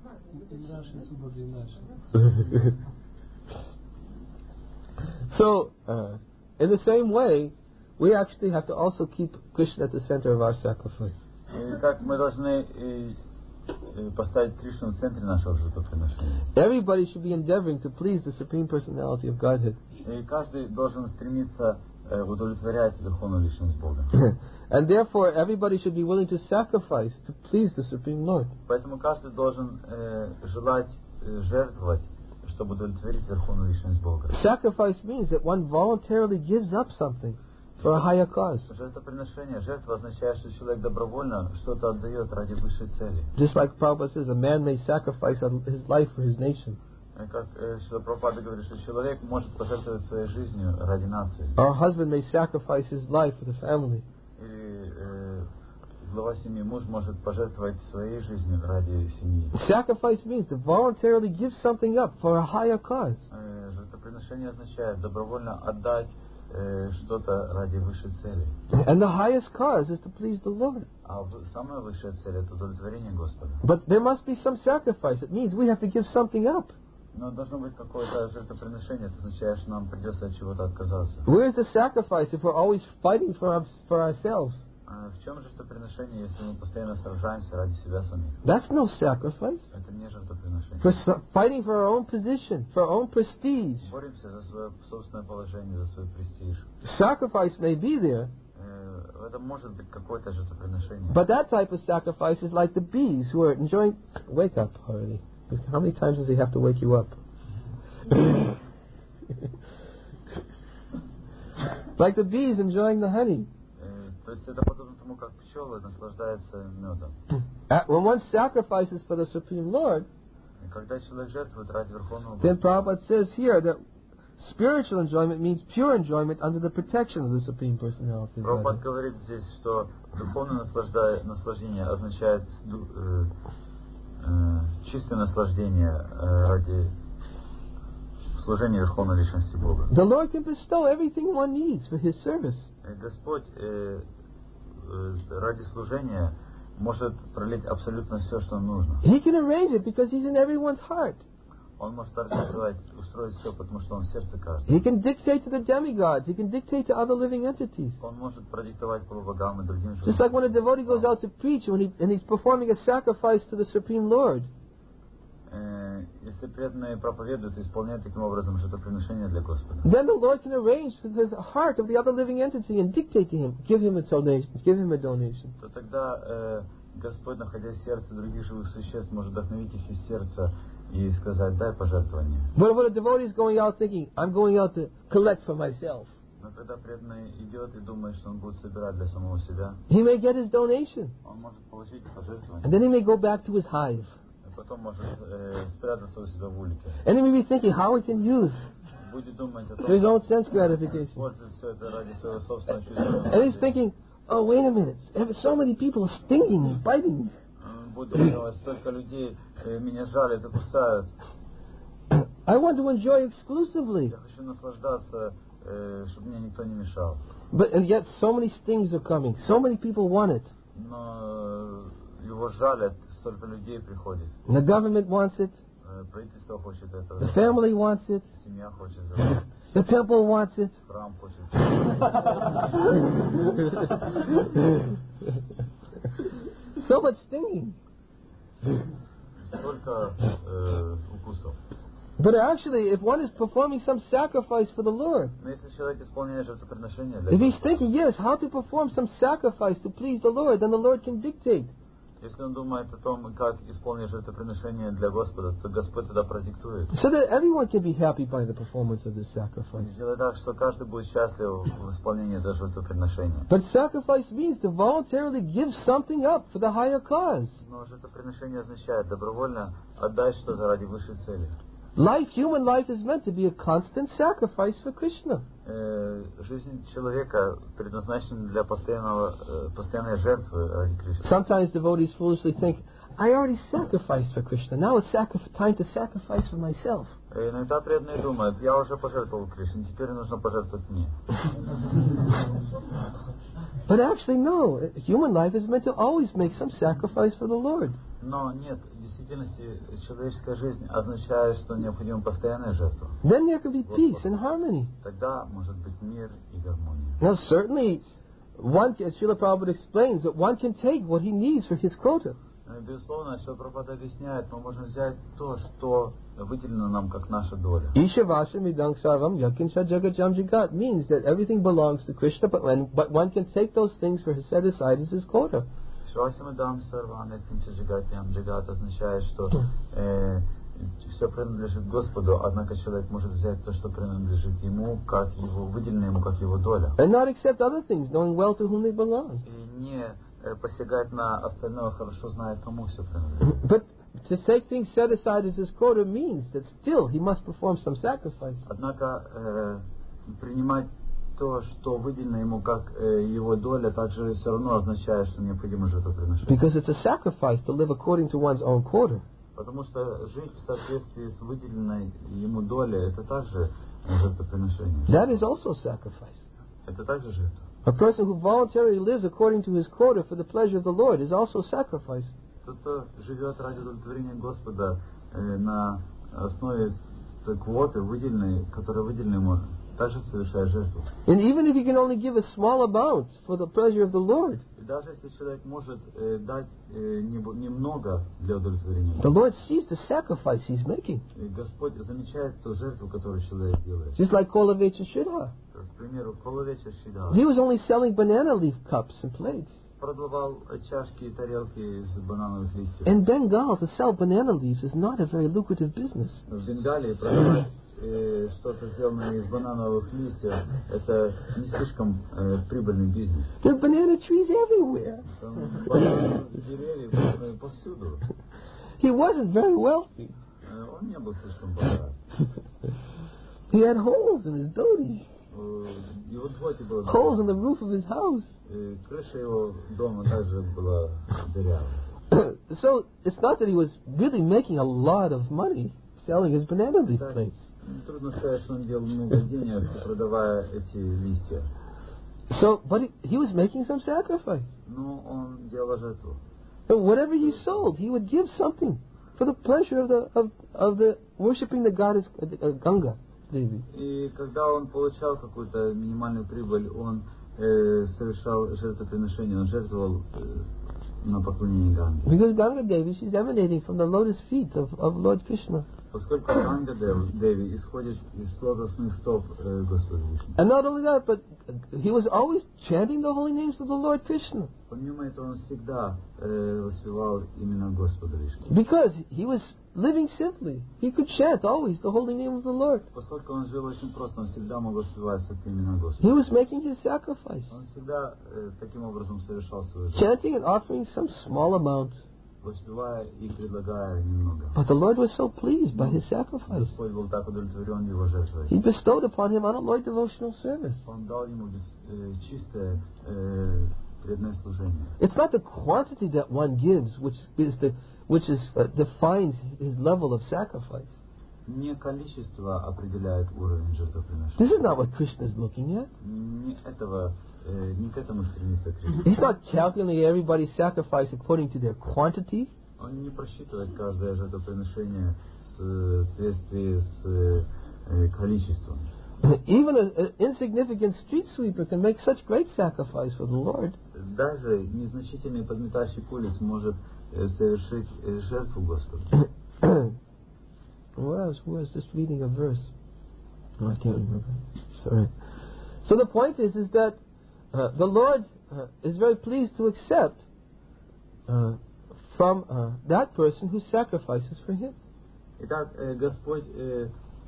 So, uh, in the same way, we actually have to also keep Krishna at the center of our sacrifice. И как мы должны поставить Кришну в центре нашего жертвоприношения. Everybody should be endeavoring to please the Supreme Personality of Godhead. И каждый должен стремиться удовлетворять Верховную Личность Бога. And therefore, everybody should be willing to sacrifice to please the Supreme Lord. Поэтому каждый должен э, желать э, жертвовать, чтобы удовлетворить Верховную Личность Бога. Sacrifice means that one voluntarily gives up something for a higher cause. Жертвоприношение, жертва означает, что человек добровольно что-то отдает ради высшей цели. Just like Prabhupada says, a man may sacrifice his life for his nation. Как Шрила Прабхупада говорит, что человек может пожертвовать своей жизнью ради нации. Our husband may sacrifice his life for the family. Или э, глава семьи, муж может пожертвовать своей жизнью ради семьи. Sacrifice means to voluntarily give something up for a higher cause. Жертвоприношение означает добровольно отдать э, что-то ради высшей цели. And the highest cause is to please the Lord. А в- самая высшая цель — это удовлетворение Господа. But there must be some sacrifice. It means we have to give something up. Но должно быть какое-то жертвоприношение, это означает, что нам придется от чего-то отказаться. Where is the sacrifice if we're always fighting for, our, for ourselves? А в чем жертвоприношение, если мы постоянно сражаемся ради себя самих? That's no sacrifice. Это не жертвоприношение. For so- fighting for our own position, for our own prestige. Боремся за свое собственное положение, за свой престиж. Sacrifice may be there, Э, Это может быть какое-то жертвоприношение. but that type of sacrifice is like the bees who are enjoying... Wake up already. How many times does he have to wake you up? Like the bees enjoying the honey. Э, То есть это подобно тому, как пчелы наслаждаются медом. Uh, When one sacrifices for the Supreme Lord, И когда человек жертвует ради Верховного then Бога, Prabhupada says here that spiritual enjoyment means pure enjoyment under the protection of the Supreme Personality of Прабхупад Godhead. говорит здесь, что духовное наслажда- наслаждение означает ду- э, э, чистое наслаждение э, ради служения Верховной Личности Бога. The Lord can bestow everything one needs for His service. И Господь э, э, ради служения может пролить абсолютно все, что нужно. He can arrange it because He's in everyone's heart. Он может организовать, устроить все, потому что Он в сердце каждого. He can dictate to the demigods. He can dictate to other living entities. Он может продиктовать полубогам и другим Just like when a devotee goes out to preach and, he, and he's performing a sacrifice to the Supreme Lord. Э, Если преданные проповедуют и исполняют таким образом жертвоприношение для Господа, Then the Lord can arrange to the heart of the other living entity and dictate to him, give him a donation, give him a donation. то тогда э, Господь, находясь в сердце других живых существ, может вдохновить их из сердца и сказать: дай пожертвование. But when a devotee is going out thinking, I'm going out to collect for myself, Но когда преданный идет и думает, что он будет собирать для самого себя, he may get his donation. он может получить And пожертвование, then he may go back to his hive. и потом может э, спрятаться у себя в улике. And he may be thinking how he can use Будет думать о for his том, own sense gratification. использовать все это ради своего собственного чувства. And he's thinking, oh, wait a minute, so many people are stinging me, biting me. Он будет думать: столько людей э, меня жалят и кусают. I want to enjoy exclusively. Я хочу наслаждаться, э, чтобы мне никто не мешал. But and yet so many stings are coming. So many people want it. Но э, его жалят, столько людей приходит. And the government wants it. Э, Правительство хочет The этого. family wants it. Семья хочет этого. The temple wants it. Храм хочет. So much stinging. Столько э, укусов. But actually, if one is performing some sacrifice for the Lord, Но если человек исполняет жертвоприношение для if he's Господа, thinking, yes, how to perform some sacrifice to please the Lord, then the Lord can dictate. если он думает о том, как исполнить жертвоприношение для Господа, то Господь тогда продиктует. So that everyone can be happy by the performance of this И sacrifice. сделай так, что каждый будет счастлив в исполнении этого жертвоприношения. But sacrifice means to voluntarily give something up for the higher cause. Но жертвоприношение означает добровольно отдать что-то ради высшей цели. Life, human life is meant to be a constant sacrifice for Krishna. Э, Жизнь человека предназначена для постоянного, э, постоянной жертвы ради Кришны. Sometimes devotees foolishly think, I already sacrificed for Krishna. Now it's sacri- time to sacrifice for myself. И иногда преданные думают: я уже пожертвовал Кришне, теперь нужно пожертвовать мне. But actually, no. Human life is meant to always make some sacrifice for the Lord. Но нет, в действительности человеческая жизнь означает, что необходима постоянная жертва. Then there can be peace and harmony. Тогда может быть мир и гармония. Now, certainly, one, as Srila Prabhupada explains, that one can take what he needs for his quota. Э, Безусловно, что Прабхупада объясняет, мы можем взять то, что выделено нам как наша доля. Ishavasam idang sarvam yakinsha jagajam jagat means that everything belongs to Krishna, but, when, but one can take those things for his set aside as his quota. Швасимадам сарван эткинча джигатьям джигат означает, что э, все принадлежит Господу, однако человек может взять то, что принадлежит ему, как его, выделено ему, как его доля. And not accept other things, knowing well to whom they belong. И не э, посягать на остальное, хорошо зная, кому все принадлежит. But to take things set aside as his quota means that still he must perform some sacrifice. Однако э, принимать то, что выделено ему как э, его доля, также все равно означает, что необходимо жертвоприношение. Because it's a sacrifice to live according to one's own quota. Потому что жить в соответствии с выделенной ему долей — это также жертвоприношение. That is also sacrifice. Это также жертва. A person who voluntarily lives according to his quota for the pleasure of the Lord is also sacrifice. Тот, кто живет ради удовлетворения Господа э, на основе той квоты, выделенной, которая выделена ему, также совершает жертву. And even if he can only give a small amount for the pleasure of the Lord, И даже если человек может э, дать э, немного для удовлетворения, the Lord sees the sacrifice he's making. и Господь замечает ту жертву, которую человек делает. Just like Kolovich Shidha. К примеру, Коловеча Шида He was only selling banana leaf cups and plates. продавал чашки и тарелки из банановых листьев. In Bengal, to sell banana leaves is not a very lucrative business. В Бенгалии продавать э, что-то сделанное из банановых листьев это не слишком э, прибыльный бизнес. There are banana trees everywhere. Там банановые деревья повсюду. He wasn't very wealthy. Э, он не был слишком богат. He had holes in his dhoti, Его двойки было holes in the roof of his house. э, крыша его дома также была дырявая. So it's not that he was really making a lot of money selling his banana leaf Так, plates. трудно сказать, что он делал много денег, продавая эти листья. So, but he, he was making some sacrifice. Но он делал жертву. So whatever he sold, he would give something for the pleasure of the of, of the worshiping the goddess uh, Ganga Devi. И когда он получал какую-то минимальную прибыль, он э, совершал жертвоприношение, он жертвовал э, на поклонение Ганге. Because Ganga Devi, she's emanating from the lotus feet of, of Lord Krishna. Поскольку Ганга Деви исходит из лотосных стоп э, Господа Вишну. And not only that, but he was always chanting the holy names of the Lord Krishna. Помимо этого, он всегда э, воспевал именно Господа Вишну. Because he was living simply. He could chant always the holy name of the Lord. Поскольку он жил очень просто, он всегда мог воспевать святые имена Господа. He was making his sacrifice. Он всегда э, таким образом совершал свою жизнь, Chanting and offering some small amount. воспевая и предлагая немного. But the Lord was so pleased by his sacrifice. Господь был так удовлетворен его жертвой. He bestowed upon him unalloyed devotional service. Он дал ему без- э, чистое э, преданное служение. It's not the quantity that one gives which is the which is uh, defines his level of sacrifice. Не количество определяет уровень жертвоприношения. This is not what Krishna is looking at. Не этого, э, не к этому стремится Кришна. He's not calculating everybody's sacrifice according to their quantity. Он не просчитывает каждое жертвоприношение в соответствии с э, количеством. Even an insignificant street sweeper can make such great sacrifice for the Lord. Даже незначительный подметающий улиц может э, совершить э, жертву Господу. Well, I was, I was just reading a verse. Oh, I can't remember. Sorry. So the point is, is that uh, the Lord uh, is very pleased to accept uh, from uh, that person who sacrifices for Him. Итак, э, Господь э,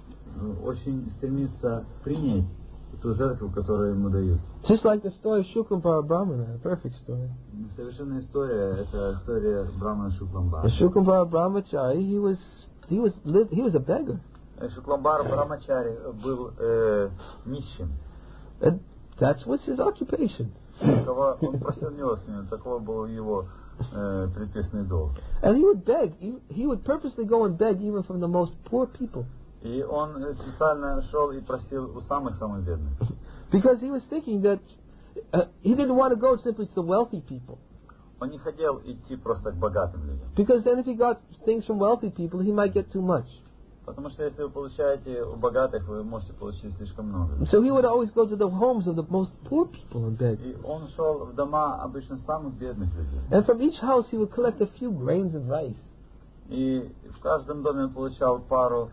очень стремится принять ту жертву, которую ему дают. Just like the story of Shukrambara Brahmana, a perfect story. Совершенная история, это история Брахмана Шукламбара. The Shukrambara Brahmachari, he was he was li- he was a beggar. Шукламбар Брамачари был э, нищим. And that was his occupation. Такова, он просил милостыню, такого был его э, предписанный долг. And he would beg. He, he would purposely go and beg even from the most poor people. И он специально шел и просил у самых-самых бедных. Because he was thinking that uh, he didn't want to go simply to the wealthy people. Он не хотел идти просто к богатым людям. Because then if he got things from wealthy people, he might get too much. Потому что если вы получаете у богатых, вы можете получить слишком много. So he would always go to the homes of the most poor people and beg. И он шел в дома обычно самых бедных людей. And from each house he would collect a few grains of rice. И в каждом доме он получал пару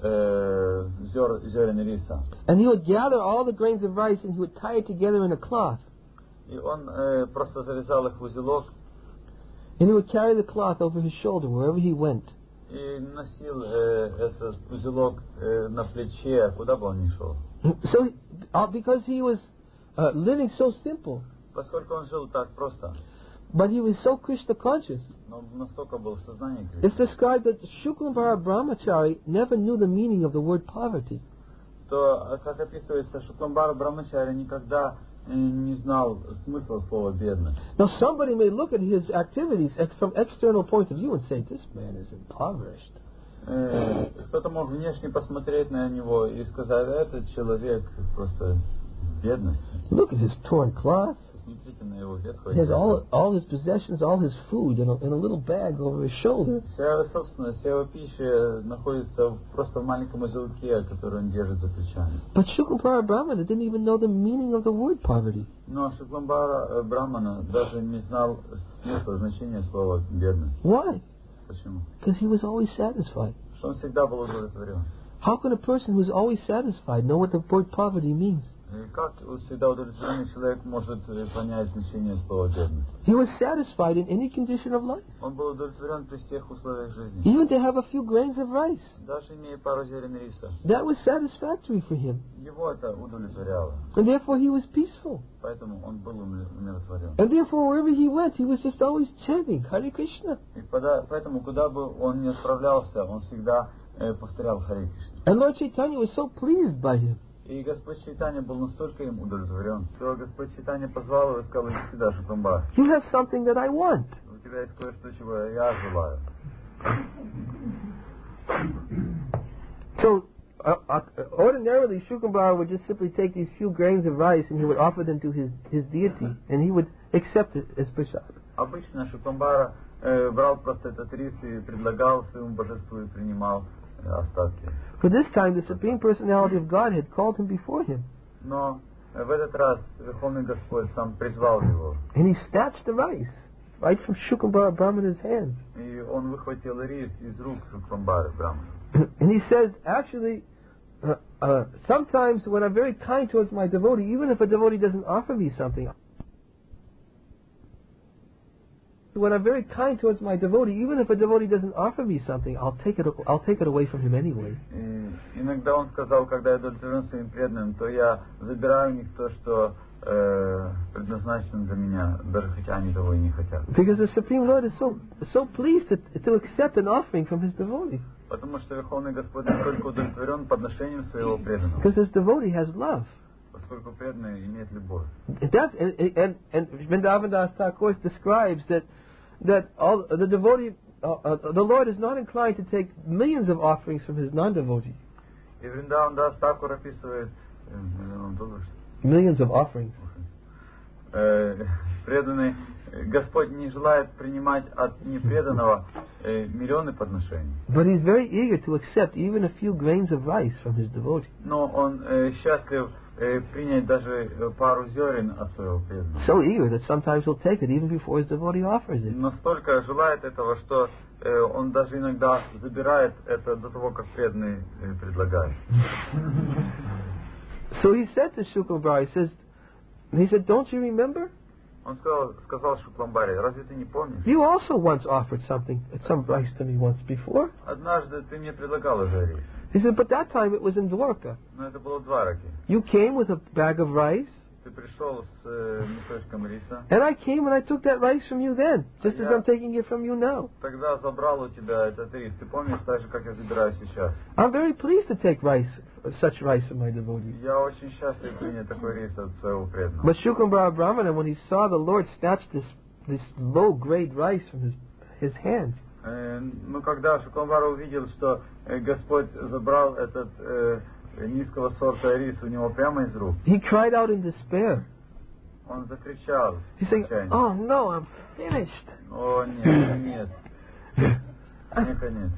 э, зер, зерен риса. And he would gather all the grains of rice and he would tie it together in a cloth. И он э, просто завязал их в узелок And he would carry the cloth over his shoulder wherever he went. и носил э, этот узелок э, на плече, куда бы он ни шел. So, uh, because he was uh, living so simple, Поскольку он жил так просто, but he was so Krishna conscious, но настолько был в сознании it's Кришны, described that Shukrambara Brahmachari never knew the meaning of the word poverty. то, как описывается, Шукламбар Брамачари никогда э, не знал смысла слова «бедный». Now, somebody may look at his activities ex- from external point of view and say, "This man is impoverished." Э, Кто-то мог внешне посмотреть на него и сказать, этот человек просто бедности. Look at his torn cloth. Посмотрите на его ветхую He has all одежду. all his possessions, all his food in a, in a little bag over his shoulder. Вся его собственность, вся его пища находится в- просто в маленьком узелке, который он держит за плечами. But Shukrapara Brahmana didn't even know the meaning of the word poverty. Но Шукламбара э, Брамана даже не знал смысла, значения слова бедность. Why? Почему? Because he was always satisfied. Потому что он всегда был удовлетворен. How can a person who's always satisfied know what the word poverty means? И как всегда удовлетворенный человек может э, понять значение слова бедность? He was satisfied in any condition of life, Он был удовлетворен при всех условиях жизни. even to have a few grains of rice. Даже имея пару зерен риса. That was satisfactory for him, Его это удовлетворяло. and therefore he was peaceful. Поэтому он был умир- умиротворен. And therefore wherever he went, he was just always chanting Hare Krishna. И пода- поэтому, куда бы он ни отправлялся, он всегда э, повторял Харе Кришна. And Lord Chaitanya was so pleased by him. И Господь Чайтанья был настолько им удовлетворен, что Господь Чайтанья позвал его и сказал: иди сюда, Шукламбар. You have something that I want. У тебя есть кое-что, чего я желаю. So, uh, uh, ordinarily, Shukrapara would just simply take these few grains of rice and he would offer them to his, his deity, and he would accept it as prasad. Обычно Шукламбара э, брал просто этот рис и предлагал своему божеству и принимал э, остатки. For this time, the Supreme Personality of Godhead called him before him, Но э, в этот раз Верховный Господь сам призвал его. and he snatched the rice right from Shukrapara Brahmana's hand. И он выхватил рис из рук Шукламбары Брамана. And he says, actually, uh, uh, sometimes when I'm very kind towards my devotee, even if a devotee doesn't offer me something, when I'm very kind towards my devotee, even if a devotee doesn't offer me something, I'll take it. I'll take it away from him anyway. И иногда он сказал, когда я удовлетворен своим преданным, то я забираю у них то, что э, предназначено для меня, даже хотя они того и не хотят. Because the Supreme Lord is so so pleased to, to accept an offering from his devotee. Потому что Верховный Господь настолько удовлетворен подношением своего преданного, Because his devotee has love. поскольку преданный имеет любовь. And, that's, and, and, and Vrindavan Das Thakur describes that that all the devotee, uh, uh, the Lord is not inclined to take millions of offerings from his non-devotee. И Вриндаван Дас Такур описывает э, миллион долларов, Millions of offerings. э, преданный э, Господь не желает принимать от непреданного э, миллионы подношений, But he's very eager to accept even a few grains of rice from his devotee. но он э, счастлив э, принять даже э, пару зерен от своего преданного. So eager that sometimes he'll take it even before his devotee offers it. Настолько желает этого, что э, он даже иногда забирает это до того, как преданный э, предлагает. So he said to Shukrapara, he says, he said, don't you remember? Он сказал, сказал Шукламбаре: разве ты не помнишь? You also once offered something, some rice to me once before. Однажды ты мне предлагал уже рис, He said, but that time it was in Dwarka. но это было два раки. You came with a bag of rice, Ты пришел с э, мешочком риса, and I came and I took that rice from you then, just as I'm taking it from you now. тогда забрал у тебя этот рис. Ты помнишь, так же, как я забираю сейчас? I'm very pleased to take rice, such rice from my devotee. Я очень счастлив принять такой рис от своего преданного. But Shukrapara Brahmana, when he saw the Lord snatch this this low-grade rice from his his hand, Э, Но когда Шукламбара увидел, что э, Господь забрал этот э, низкого сорта рис у него прямо из рук, he cried out in despair. он закричал: He said, отчаяние. "Oh no, I'm finished." О нет, нет, не конец.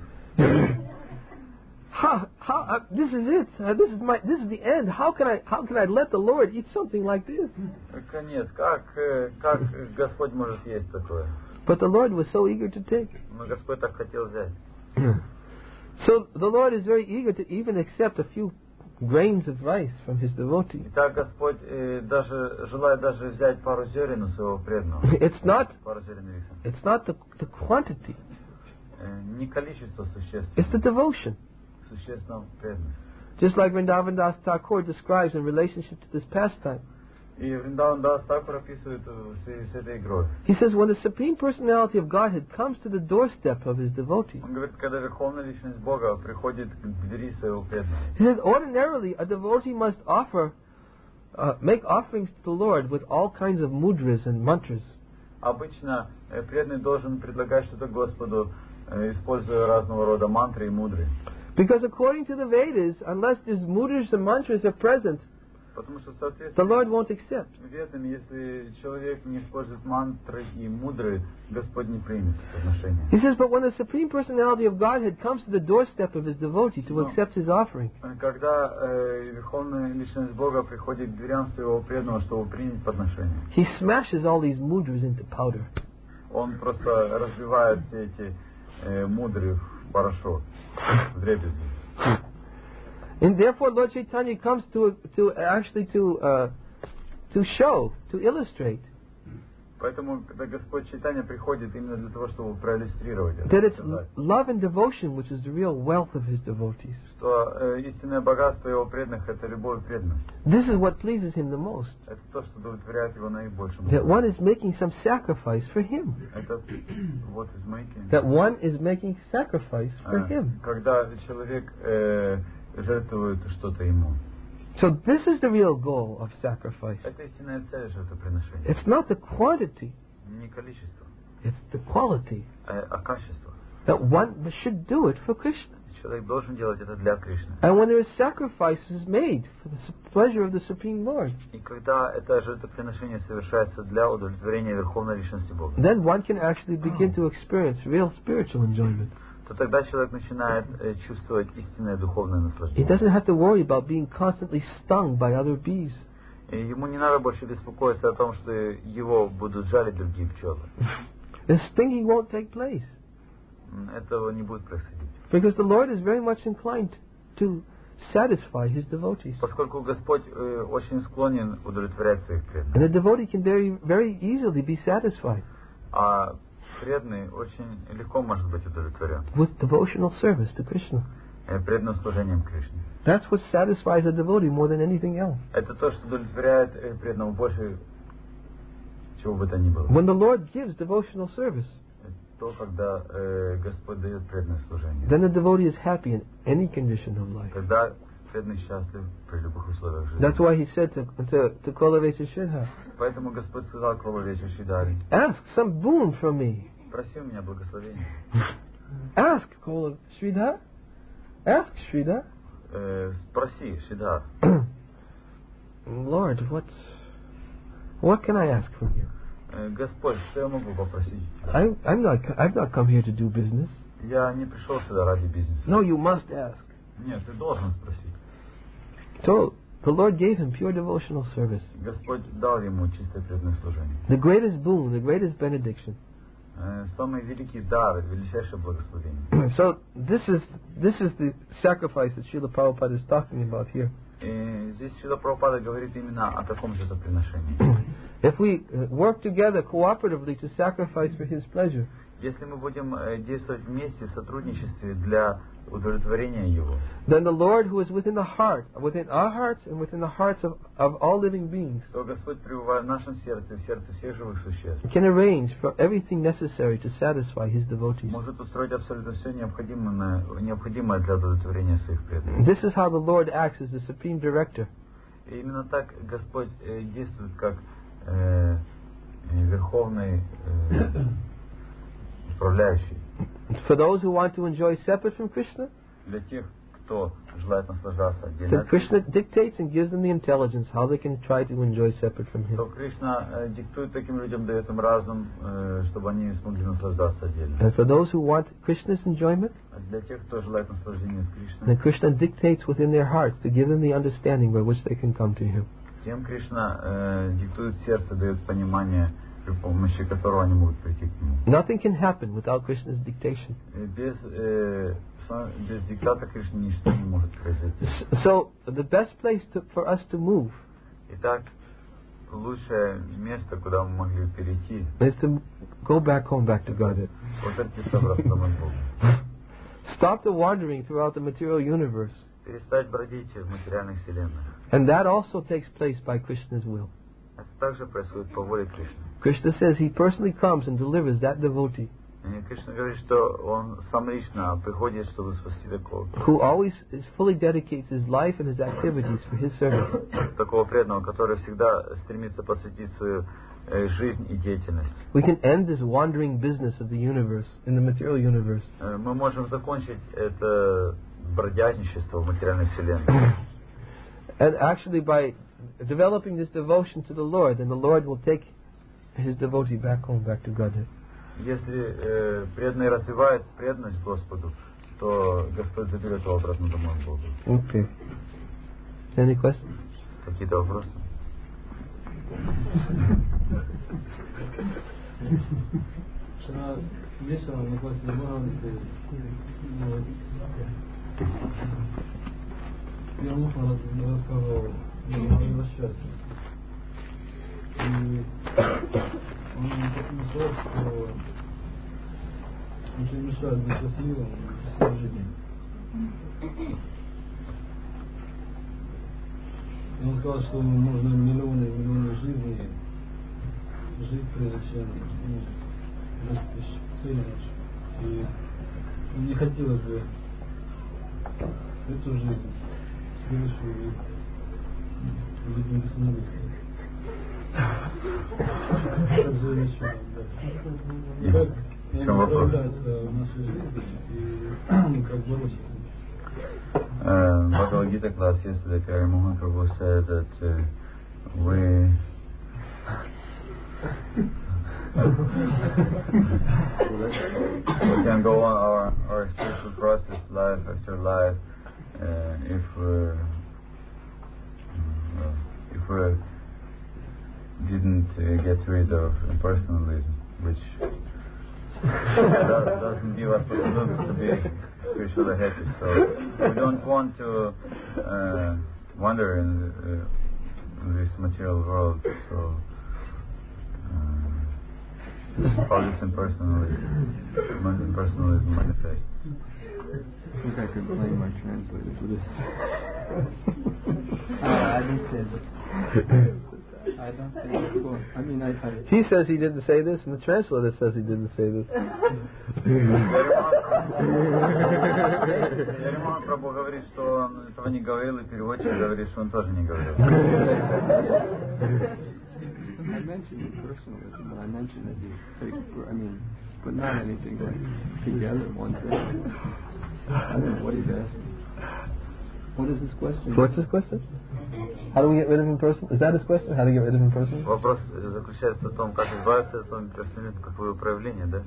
How, how, uh, this is it. Uh, this is my, this is the end. How can I, how can I let the Lord eat something like this? Конец. Как, э, как Господь может есть такое? But the Lord was so eager to take. Но Господь так хотел взять. So the Lord is very eager to even accept a few grains of rice from his devotee. И так Господь э, даже желает даже взять пару зерен у своего преданного. It's not, Пару зерен риса. it's not the, the quantity. Э, Не количество существ, It's the devotion. существенно преданность. Just like Vrindavan Das Thakur describes in relationship to this pastime. И Вриндаван Дас так прописывает в связи с этой игрой. He says, when the Supreme Personality of Godhead comes to the doorstep of his devotee, Он говорит, когда Верховная Личность Бога приходит к двери своего преданного. he says, ordinarily a devotee must offer, uh, make offerings to the Lord with all kinds of mudras and mantras. Обычно э, преданный должен предлагать что-то Господу, э, используя разного рода мантры и мудры. Because according to the Vedas, unless these mudras and mantras are present, Потому что в соответствии the Lord won't accept. с ведами, если человек не использует мантры и мудры, Господь не примет подношения. He says, but when the Supreme Personality of Godhead comes to the doorstep of his devotee to No. accept his offering, Когда э, Верховная Личность Бога приходит к дверям своего преданного, чтобы принять подношение, he smashes all these mudras into powder. он просто разбивает все эти э, мудры в порошок, в дребезги. And therefore Lord Chaitanya comes to to actually to uh, to show, to illustrate Поэтому, когда Господь Чайтанья приходит именно для того, чтобы проиллюстрировать это, that it's показать, love and devotion which is the real wealth of his devotees. что э, истинное богатство его преданных — это любовь и преданность. This is what pleases him the most. Это то, что удовлетворяет его наибольшим That образом. one is making some sacrifice for him. Это what is making. That one is making sacrifice for А, him. Когда человек э, жертвует что-то ему. So this is the real goal of sacrifice. Это истинная цель жертвоприношения. It's not the quantity, Не количество, it's the quality. а, а качество. That one should do it for Krishna. Человек должен делать это для Кришны. And when there is sacrifices made for the su- pleasure of the Supreme Lord, И когда это жертвоприношение совершается для удовлетворения Верховной Личности Бога, then one can actually begin to experience real spiritual enjoyment. то тогда человек начинает э, чувствовать истинное духовное He наслаждение. doesn't have to worry about being constantly stung by other bees. И ему не надо больше беспокоиться о том, что его будут жалить другие пчелы. The stinging won't take place М, Этого не будет происходить. because the Lord is very much inclined to satisfy his devotees. Поскольку Господь э, очень склонен удовлетворять своих And преданных. the devotee can very, very easily be satisfied А преданный очень легко может быть удовлетворен with devotional service to Krishna. э, преданным служением Кришне. That's what satisfies a devotee more than anything else. Это то, что удовлетворяет э, преданного больше чего бы то ни было. When the Lord gives devotional service, Это то, когда э, Господь дает преданное служение. then the devotee is happy in any condition of life. Когда преданный счастлив при любых условиях жизни. That's why he said to, to, to Kulavesha Shridhar, Поэтому Господь сказал к Валавечу Шридари: ask some boon from me. проси у меня благословения. Ask, Kula Shridhar. Ask, Shridhar. Э, спроси, Шридар, Lord, what, what can I ask from you? э, Господь, что я могу попросить? I, I'm not, I've not come here to do business. Я не пришел сюда ради бизнеса. No, you must ask. Нет, ты должен спросить. So the Lord gave him pure devotional service. Господь дал ему чистое преданное служение. The greatest boon, the greatest benediction. Э, Самый великий дар, величайшее благословение. So this is this is the sacrifice that Srila Prabhupada is talking about here. И здесь Шрила Прабхупада говорит именно о таком же приношении. If we uh, work together cooperatively to sacrifice for His pleasure, Если мы будем э, действовать вместе в сотрудничестве для удовлетворения Его, then the Lord who is within the heart, within our hearts and within the hearts of, of all living beings, то Господь пребывает в нашем сердце, в сердце всех живых существ, can arrange for everything necessary to satisfy His devotees. может устроить абсолютно все необходимое, необходимое для удовлетворения своих преданных. This is how the Lord acts as the Supreme Director. И именно так Господь э, действует как э, э, верховный э, управляющий. For those who want to enjoy separate from Krishna, Для тех, кто желает наслаждаться отдельно then от Krishna dictates and gives them the intelligence how they can try to enjoy separate from то Him. Кришна э, диктует таким людям, дает им разум, э, чтобы они смогли наслаждаться отдельно. And for those who want Krishna's enjoyment, А для тех, кто желает наслаждения с then Кришной, Krishna dictates within their hearts to give them the understanding by which they can come to Him. тем Кришна э, диктует сердце, дает понимание, при помощи которого они могут прийти к Нему. Nothing can happen without Krishna's dictation. И без, э, сам- без диктата Кришны ничто не может произойти. S- So, the best place to, for us to move Итак, лучшее место, куда мы могли перейти, is to go back home, back to Godhead. возвратиться обратно на Бога. Stop the wandering throughout the material universe. Перестать бродить в материальных вселенных. And that also takes place by Krishna's will. Это также происходит по воле Кришны. Krishna says He personally comes and delivers that devotee И Кришна говорит, что Он сам лично приходит, чтобы спасти такого, who always is fully dedicates his life and his activities for His service. такого преданного, который всегда стремится посвятить свою э, жизнь и деятельность. We can end this wandering business of the universe, in the material universe, Э, Мы можем закончить это бродяжничество в материальной вселенной. and actually by developing this devotion to the Lord, and the Lord will take his devotee back home, back to Godhead. Если э, преданный развивает преданность Господу, то Господь заберет его обратно домой к Богу. Okay. Any questions? Какие-то вопросы? Вчера вечером на классе Бхагаваты я мужу рассказывал о счастье. И он написал, что очень мешает быть счастливым в своей жизни. И он сказал, что нужно миллионы и миллионы жизней жить, прежде чем достичь цели. И не хотелось бы эту жизнь совершить людьми бессмысленными. Как же еще, да. Как он проявляется в нашей жизни и как бороться. Uh, Bhagavad-gita class yesterday, Kari Mohan Prabhu said that uh, we we can go on our, our spiritual process life after life uh, if we uh, if we didn't uh, get rid of impersonalism, which does, doesn't give us possibility to be spiritually happy. So we don't want to uh, wander in, uh, in this material world. So uh, how this impersonalism, impersonalism manifests. I think I could blame my translator for this. uh, I didn't say this. I don't think it's cool. I mean, I, I... He says he didn't say this, and the translator says he didn't say this. Яриман Прабhu говорит, что он этого не говорил, и переводчик говорит, что он тоже не говорил. I mentioned personalism, but I mentioned that you take, I mean, but not anything like together, one thing. I don't know what he's asking. What is his question? What's his question? How do we get rid of impersonalism? Is that his question? How to get rid of impersonalism? Вопрос заключается в том, как избавиться от имперсонализма, как его проявление, да?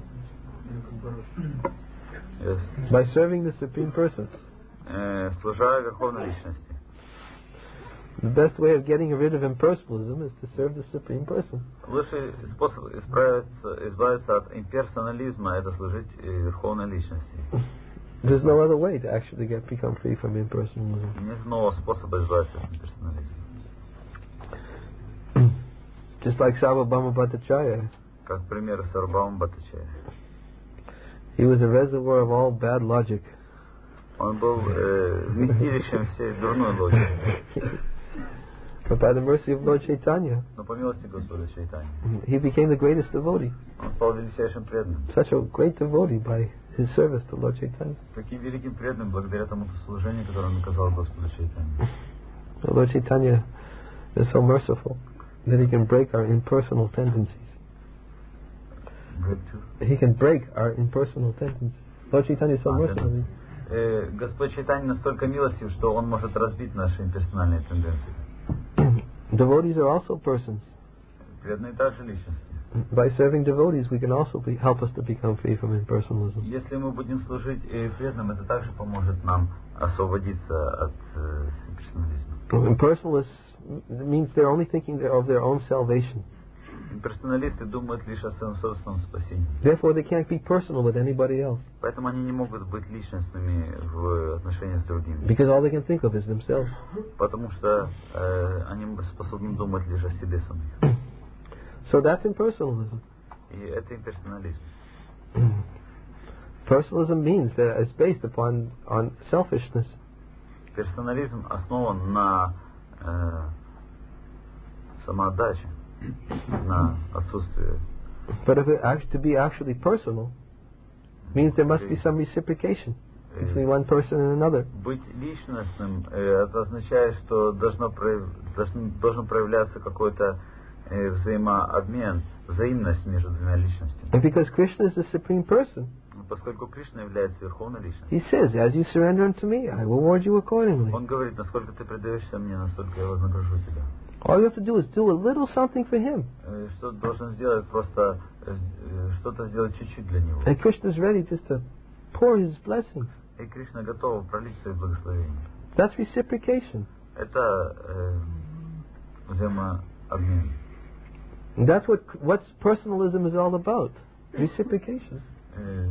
Yes. By serving the Supreme Person. Э, служа Верховной Личности. The best way of getting rid of impersonalism is to serve the Supreme Person. Лучший способ избавиться, избавиться от имперсонализма – это служить Верховной Личности. There's no other way to actually get become free from impersonalism. Нет нового способа избавиться от имперсонализма. Just like Sarvabhauma Bhattacharya. Как пример Сарвабхаума Бхаттачарья. He was a reservoir of all bad logic. Он был э, вместилищем всей дурной логики. But by the mercy of Lord Chaitanya, Но по милости Господа Чайтаньи, he became the greatest devotee. он стал величайшим преданным. Such a great devotee by his service to Lord Chaitanya. Таким великим преданным благодаря тому служению, которое он оказал Господу Чайтаньи. Lord Chaitanya is so merciful that he can break our impersonal tendencies. He can break our impersonal tendencies. Lord Chaitanya is so merciful. Э, Господь Чайтанья настолько милостив, что он может разбить наши имперсональные тенденции. Devotees are also persons. Преданные также личности. By serving devotees, we can also be, help us to become free from impersonalism. Если мы будем служить и преданным, это также поможет нам освободиться от э, имперсонализма. Impersonalists means they're only thinking of their own salvation. Имперсоналисты думают лишь о своем собственном спасении. Therefore, they can't be personal with anybody else. Поэтому они не могут быть личностными в отношениях с другими. Because all they can think of is themselves. Потому что э, они способны думать лишь о себе самих. So that's impersonalism. И это имперсонализм. Personalism means that it's based upon on selfishness. Персонализм основан на э, самоотдаче, на отсутствии. But if it actually, to be actually personal means there must be some reciprocation between one person and another. Быть личностным э, это означает, что должно прояв, должен, должен проявляться какой-то э, взаимообмен, взаимность между двумя личностями. And because Krishna is the supreme person, поскольку Кришна является верховной личностью. He says, as you surrender unto me, I will reward you accordingly. Он говорит, насколько ты предаешься мне, настолько я вознагражу тебя. All you have to do is do a little something for him. Э, Что ты должен сделать? Просто э, э, что-то сделать чуть-чуть для него. And Krishna is ready just to pour his blessings. И Кришна готова пролить свои благословения. That's reciprocation. Это э, взаимообмен. And that's what what personalism is all about. Reciprocation. Э,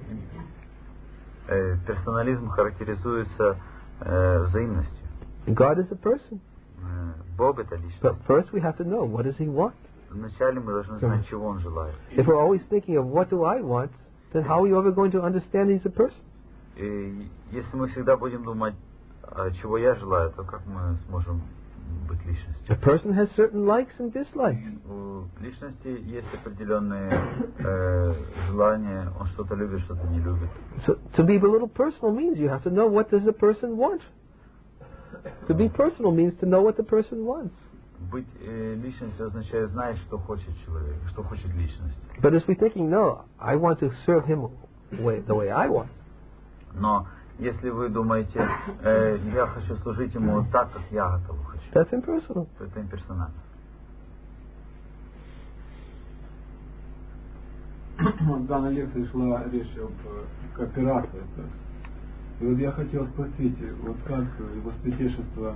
э, персонализм характеризуется э, взаимностью. God is a person. Э, Бог это But личность. first we have to know, what does he want? Вначале мы должны знать, чего он желает. If we're always thinking of what do I want, then how are you ever going to understand he's a person? И если мы всегда будем думать, а, чего я желаю, то как мы сможем быть личностью? A person has certain likes and dislikes. У личности есть определенные э, желания, он что-то любит, что-то не любит. So to be a little personal means you have to know what does a person want. To be personal means to know what the person wants. Быть э, личностью означает знать, что хочет человек, что хочет личность. But if we're thinking, no, I want to serve him way, the way I want. Но если вы думаете, э, я хочу служить ему так, как я готов хочу, That's impersonal. то это имперсонально. В данной лекции шла речь об кооперации. И вот я хотел спросить, вот как его святейшество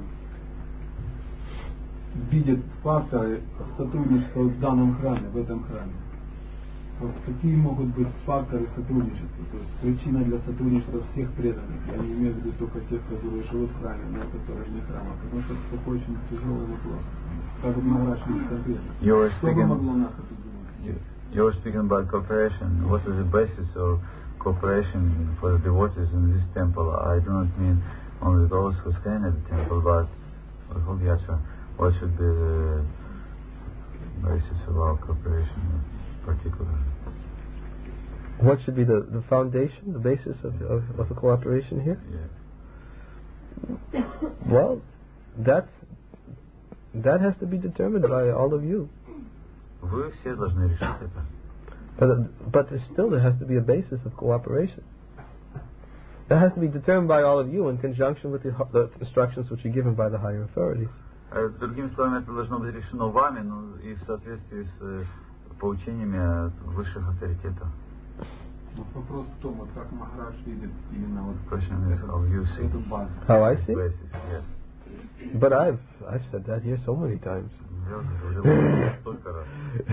видит факторы сотрудничества в данном храме, в этом храме? Вот какие могут быть факторы сотрудничества, то есть причина для сотрудничества всех преданных? Я не имею в виду только тех, которые живут в храме, но которые не храма, потому что это такой очень тяжелый вопрос. Как Махарадж видит конкретно? Что бы могло нас объединить? You were speaking about cooperation. What is the basis of cooperation for the devotees in this temple? I do not mean only those who stand at the temple, but for the whole yatra. What should be the basis of our cooperation in particular? What should be the, the foundation, the basis of, of, of the cooperation here? Yes. Well, that's, that has to be determined by all of you. Вы все должны решить это. But, but there still there has to be a basis of cooperation. That has to be determined by all of you in conjunction with the, the instructions which are given by the higher authorities. Другими словами, это должно быть решено вами, но и в соответствии с поучениями от высших авторитетов. Вопрос в том, вот как Махарадж видит именно вот эту базу. How I see? Basis, yes. But I've I've said that here so many times. Я уже говорил столько раз.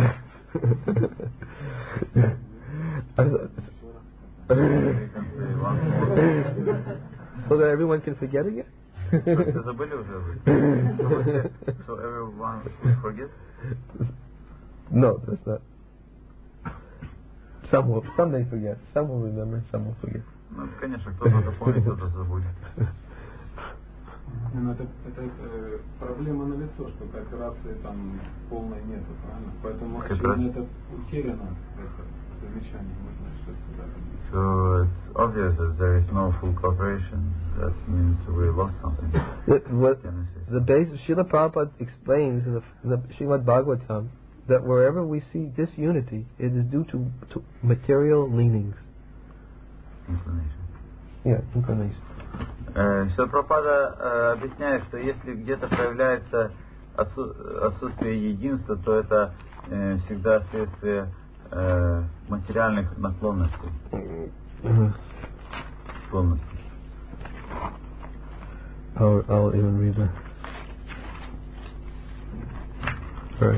So that everyone can forget again? Забыли уже? So everyone will forget? No, that's not. Some will, some may forget. Some will remember, some will forget. Ну, конечно, кто-то запомнит, кто-то забудет. Ну, это, это, это проблема налицо, что кооперации там полной нету, правильно? Поэтому очевидно это утеряно, это замечание, можно что сказать. So it's obvious that there is no full cooperation. That means we lost something. What, what, the base of Srila Prabhupada explains in the, in the Srimad Bhagavatam that wherever we see disunity, it is due to, to material leanings. Inclination. Yeah, inclination. Шрила Прабхупада объясняет, что если где-то проявляется отсутствие единства, то это э, всегда следствие э, материальных наклонностей. Склонностей. I'll, I'll even read the verse.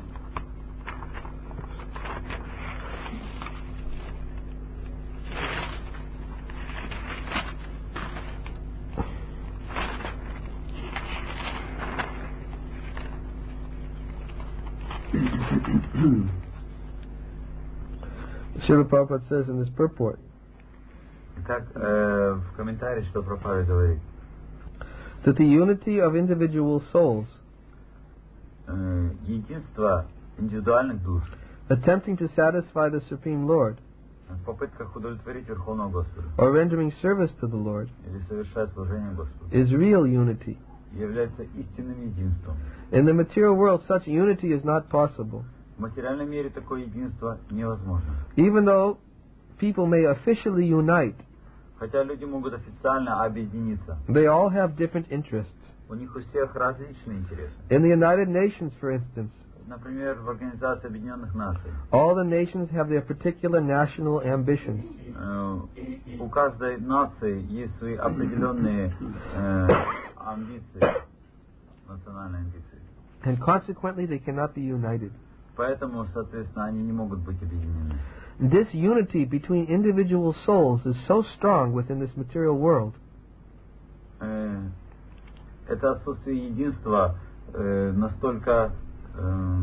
Srila Prabhupada says in this purport, Итак, э, в комментарии, что Прабхупада говорит, that the unity of individual souls, э, единство индивидуальных душ, attempting to satisfy the Supreme Lord, в попытках удовлетворить Верховного Господа, or rendering service to the Lord, или совершать служение Господу, is real unity. является истинным единством. In the material world, such unity is not possible. В материальном мире такое единство невозможно. Even though people may officially unite, хотя люди могут официально объединиться, they all have different interests. у них у всех различные интересы. In the United Nations, for instance, Например, в Организации Объединенных Наций all the nations have their particular national ambitions. э, у каждой нации есть свои определенные э, амбиции, национальные амбиции. And consequently, they cannot be united. Поэтому, соответственно, они не могут быть объединены. This unity between individual souls is so strong within this material world Э, это отсутствие единства э, настолько э,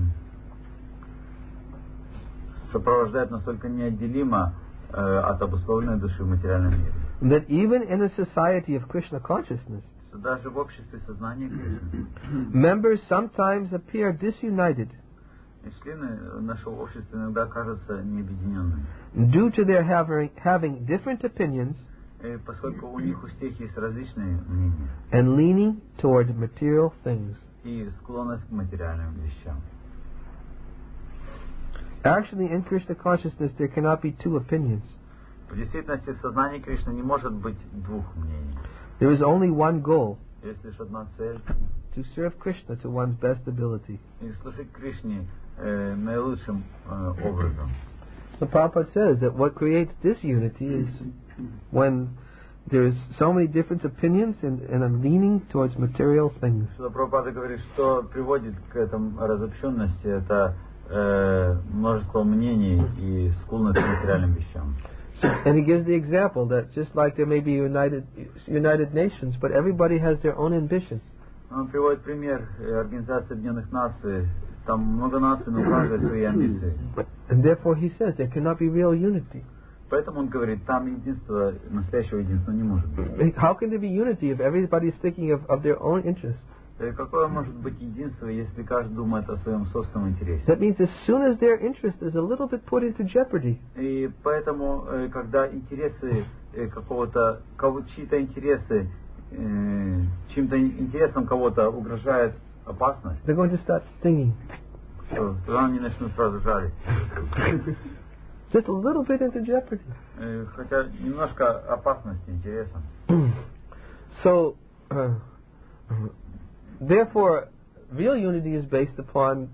сопровождает настолько неотделимо э, от обусловленной души в материальном мире. that even in a society of Krishna consciousness, Что даже в обществе сознания Кришны members sometimes appear disunited и члены нашего общества иногда кажутся необъединенными. due to their having, having different opinions И поскольку у них у всех есть различные мнения and leaning toward material things. и склонность к материальным вещам. Actually, in Krishna consciousness, there cannot be two opinions. В действительности в сознании Кришны не может быть двух мнений. There is only one goal, Есть лишь одна цель to serve Krishna to one's best ability. и служить Кришне э, наилучшим э, образом. So Prabhupada says that what creates disunity is when there's so many different opinions and, and a leaning towards material things. Шрила Прабхупада говорит, что приводит к этому разобщенности, это э, множество мнений и склонность к материальным вещам. And he gives the example that just like there may be united United Nations, but everybody has their own ambition. Он приводит пример э, Организации Объединенных Наций. Там много наций, но у каждой свои амбиции. And therefore he says there cannot be real unity. Поэтому он говорит, там единства, настоящего единства не может быть. How can there be unity if everybody is thinking of, of their own interest? И какое может быть единство, если каждый думает о своем собственном интересе? That means as soon as their interest is a little bit put into jeopardy, И поэтому, э, когда интересы э, какого-то, кого, чьи-то интересы, э, чьим-то интересам кого-то угрожает опасность, they're going to start stinging. то тогда они начнут сразу жарить. Just a little bit into jeopardy. Э, хотя немножко опасности интересам. So, uh, therefore, real unity is based upon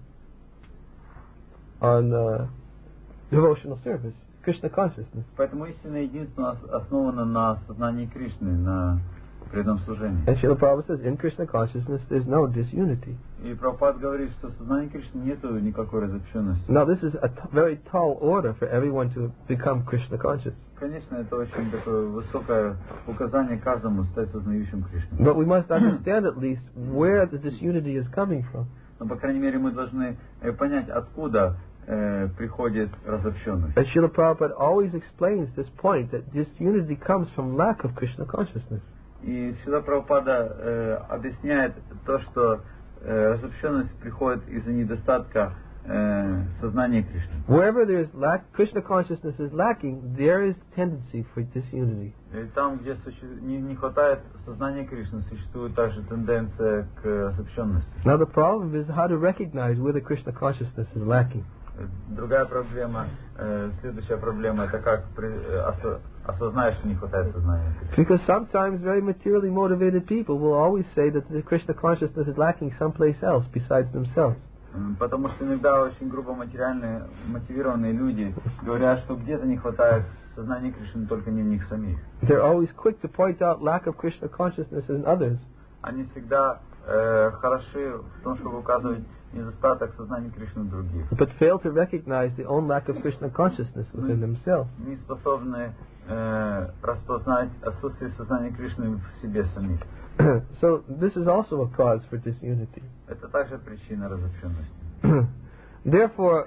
on uh, devotional service, Krishna consciousness. Поэтому истинное единство ос- основано на сознании Кришны, на преданном служении. And Srila Prabhupada says, in Krishna consciousness, there's no disunity. И Прабхупад говорит, что в сознании Кришны нету никакой разобщенности. Now, this is a t- very tall order for everyone to become Krishna conscious. Конечно, это очень такое высокое указание каждому стать сознающим Кришну. But we must understand at least where the disunity is coming from. Но, по крайней мере, мы должны э, понять, откуда э, приходит разобщенность. And Srila Prabhupada always explains this point, that disunity comes from lack of Krishna consciousness. И Шрила Прабхупада э, объясняет то, что э, разобщенность приходит из-за недостатка э, сознания Кришны. Wherever there is lack, Krishna consciousness is lacking, there is tendency for disunity. И там, где суще... не, не хватает сознания Кришны, существует также тенденция к разобщенности. Now the problem is how to recognize where the Krishna consciousness is lacking. Другая проблема, э, следующая проблема, это как при, э, осо, осознать, что не хватает сознания Кришны. Because sometimes very materially motivated people will always say that the Krishna consciousness is lacking someplace else besides themselves. М, Потому что иногда очень грубо материально мотивированные люди говорят, что где-то не хватает сознания Кришны, только не в них самих. They're always quick to point out lack of Krishna consciousness in others. Они всегда э, хороши в том, чтобы указывать недостаток сознания Кришны в других. But fail to recognize the own lack of Krishna consciousness within themselves. Не способны э, распознать отсутствие сознания Кришны в себе самих. So this is also a cause for disunity. Это также причина разобщенности. Therefore,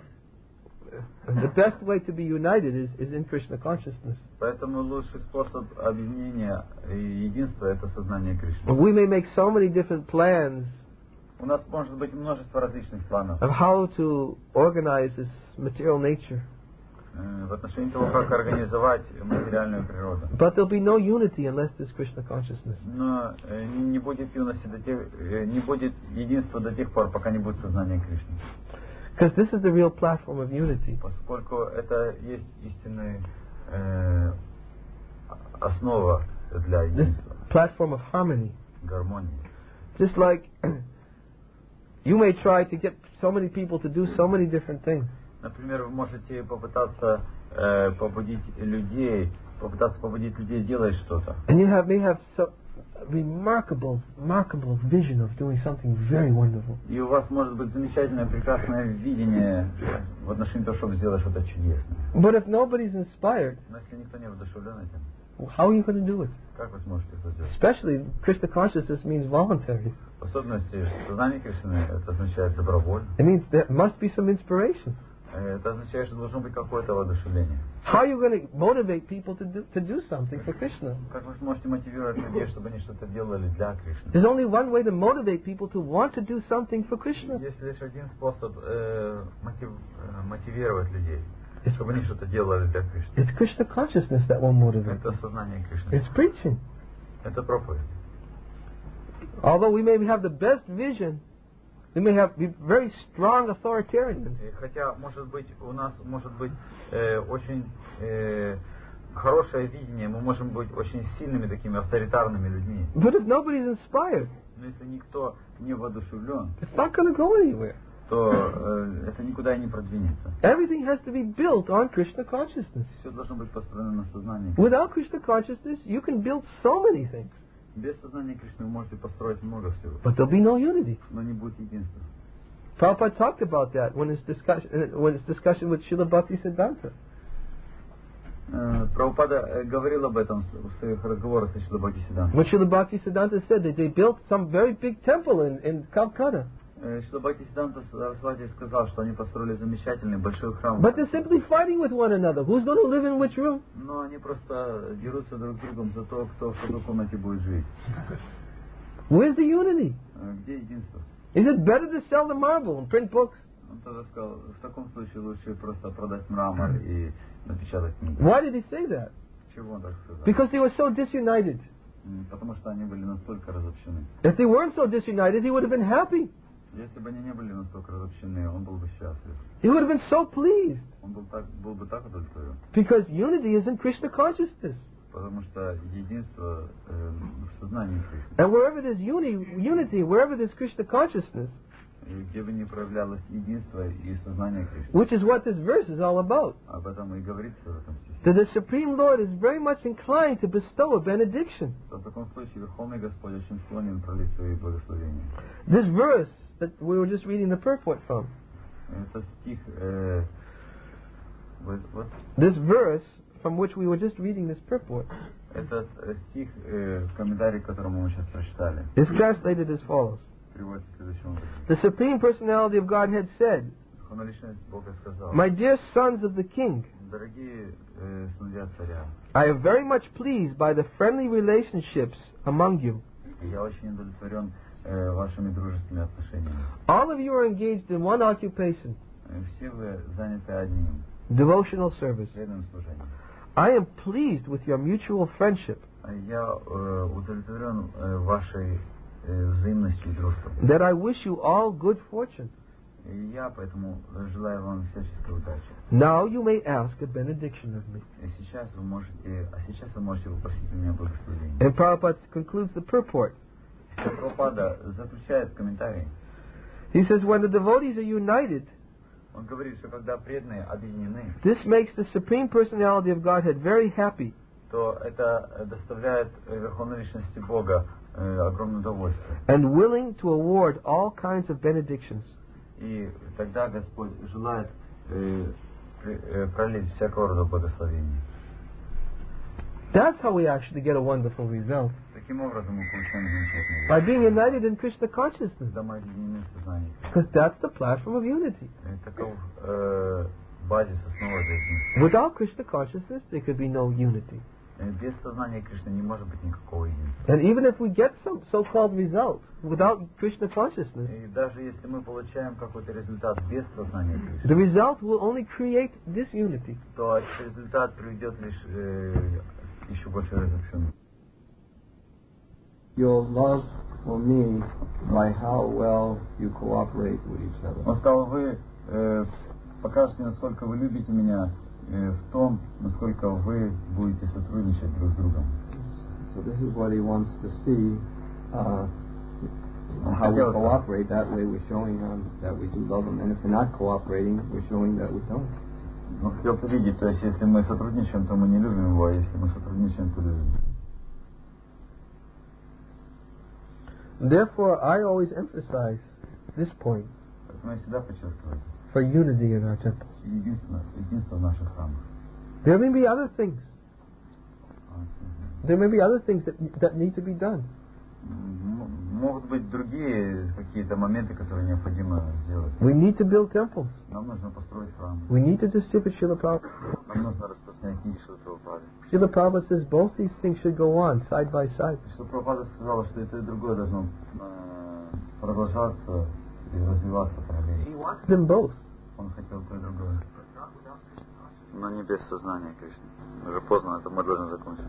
the best way to be united is, is in Krishna consciousness. Поэтому лучший способ объединения и единства — это сознание Кришны. We may make so many different plans У нас может быть множество различных планов of how to organize this material nature, э, в отношении того, как организовать материальную природу. but there'll be no unity unless there's Krishna consciousness. Но э, не, не будет юности до тех, э, не будет единства до тех пор, пока не будет сознания Кришны. Because this is the real platform of unity. Поскольку это есть истинный э, основа для this единства, platform of harmony. гармонии. Just like you may try to get so many people to do so many different things. Например, вы можете попытаться э, побудить людей, попытаться побудить людей делать что-то. And you have may have so remarkable, remarkable vision of doing something very wonderful. И у вас может быть замечательное, прекрасное видение в отношении того, чтобы сделать что-то чудесное. But if nobody's inspired, Но если никто не воодушевлен этим, how are you going to do it? как вы сможете это сделать? Especially Krishna consciousness means voluntary. В особенности, сознание Кришны, это означает добровольно. It means there must be some inspiration. Это означает, что должно быть какое-то воодушевление. How are you going to motivate people to do, to do something for Krishna? Как вы сможете мотивировать людей, чтобы они что-то делали для Кришны? There's only one way to motivate people to want to do something for Krishna. Есть лишь один способ э, мотив, э, мотивировать людей, чтобы они что-то делали для Кришны. It's Krishna consciousness that will motivate. Это сознание Кришны. It's preaching. Это проповедь. Although we may have the best vision, we may have be very strong authoritarians. И хотя, может быть, у нас может быть э, очень э, хорошее видение, мы можем быть очень сильными такими авторитарными людьми. But if nobody's inspired, Но если никто не воодушевлен, it's not going to go anywhere. то э, это никуда и не продвинется. Everything has to be built on Krishna consciousness. Все должно быть построено на сознании. Without Krishna consciousness, you can build so many things, Без сознания Кришны вы можете построить много всего, but there'll be no unity. но не будет единства. Prabhupada talked about that when his discussion, uh, when his discussion with Srila Bhaktisiddhanta. Э, Прабхупада э, говорил об этом в своих разговорах со Шрила Бхактисиддхантой. When Srila Bhaktisiddhanta said that they built some very big temple in, in Calcutta, Шрила Бхактисиддханта Сарасвати сказал, что они построили замечательный большой храм. but they're simply fighting with one another. Who's going to live in which room? Но они просто дерутся друг с другом за то, кто в какой комнате будет жить. Where's the unity? Э, Где единство? Is it better to sell the marble and print books? Он тогда сказал, в таком случае лучше просто продать мрамор и напечатать книги. Why did he say that? Чего он так сказал? Because they were so disunited. М, Потому что они были настолько разобщены. If they weren't so disunited, he would have been happy. Если бы они не были настолько разобщены, он был бы счастлив. He would have been so pleased. Он был, так, был бы так удовлетворен. Because unity is in Krishna consciousness. Потому что единство э, в сознании Кришны. And wherever there's uni, unity, wherever there's Krishna consciousness, И где бы ни проявлялось единство и сознание Кришны. which is what this verse is all about, Об этом и говорится в этом стихе. that the Supreme Lord is very much inclined to bestow a benediction. В таком случае Верховный Господь очень склонен пролить свои благословения. This verse that we were just reading the purport from, Это стих, э, вот, вот, this verse from which we were just reading this purport, этот э, стих, э, комментарий, к которому мы сейчас прочитали, is translated as follows. приводится следующим образом. The Supreme Personality of Godhead said, Верховная Личность Бога сказал: My dear sons of the King, дорогие э, сыновья царя, I am very much pleased by the friendly relationships among you. я очень удовлетворен э, вашими дружескими отношениями. All of you are engaged in one occupation, Э, Все вы заняты одним, devotional service. преданным служением. I am pleased with your mutual friendship, Я э, удовлетворен э, вашей э, взаимностью и дружбой. that I wish you all good fortune. И я поэтому желаю вам всяческой удачи. Now you may ask a benediction of me. И сейчас вы можете, а сейчас вы можете попросить у меня благословения. And Prabhupada concludes the purport. Прабхупада заключает комментарий. He says, when the devotees are united, Он говорит, что когда преданные объединены, this makes the Supreme Personality of Godhead very happy, то это доставляет э, Верховной Личности Бога э, огромное удовольствие. and willing to award all kinds of benedictions. И тогда Господь желает э, при- э, пролить всякого рода благословения. That's how we actually get a wonderful result. Таким образом мы получаем замечательный By результат. being united in Krishna consciousness. Когда мы объединены в сознании. Because that's the platform of unity. Это таков э, базис, основа для единства. Without Krishna consciousness, there could be no unity. Э, Без сознания Кришны не может быть никакого единства. And even if we get some so-called result without Krishna consciousness, И даже если мы получаем какой-то результат без сознания the Кришны, result will only create disunity. то этот результат приведет лишь э, еще большей разобщенности. Your love for me by how well you cooperate with each other. Он сказал, вы э, покажете, насколько вы любите меня в том, насколько вы будете сотрудничать друг с другом. So this is what he wants to see, uh, how we cooperate. That way we're showing um, that we do love him. And if we're not cooperating, we're showing that we don't. Он хотел видеть, то есть если мы сотрудничаем, то мы не любим его, а если мы сотрудничаем, то любим. Therefore, I always emphasize this point Поэтому я всегда подчеркиваю for unity in our temples. единство, единство в наших храмах. There may be other things. There may be other things that that need to be done. Могут быть другие какие-то моменты, которые необходимо сделать. We need to build temples. Нам нужно построить храм. We need to distribute Srila Prabhupada. Нам нужно распространять книги Шрилы Прабхупады. Srila Prabhupada says both these things should go on side by side. Шрила Прабхупада сказала, что это и другое должно э, продолжаться и развиваться параллельно. He wants them both. Он хотел то и другое. Но не без сознания, Кришна. Уже поздно, это мы должны закончить.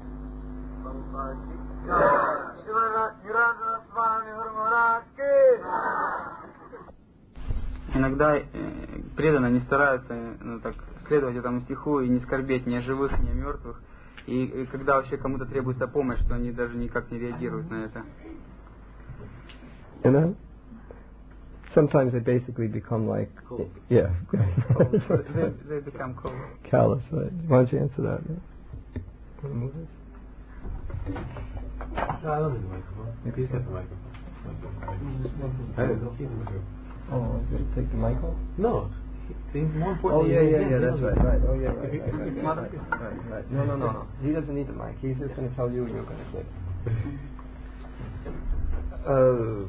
Иногда э, преданно не стараются ну, так, следовать этому стиху и не скорбеть ни о живых, ни о мертвых. И, и когда вообще кому-то требуется помощь, то они даже никак не реагируют на это. You know? Sometimes they basically become like, cold. Yeah. they, they become cold. Callous, right? Why don't you answer that? No, I don't need the microphone. Maybe he's got the microphone. I don't know. Oh, I was going to take the mic off? No. More important. Oh, yeah, yeah, yeah, that's right, right. Oh, yeah, right, right, right, right, right, right. No, no, no, no. He doesn't need the mic. He's just going to tell you what you're going to say. Uh,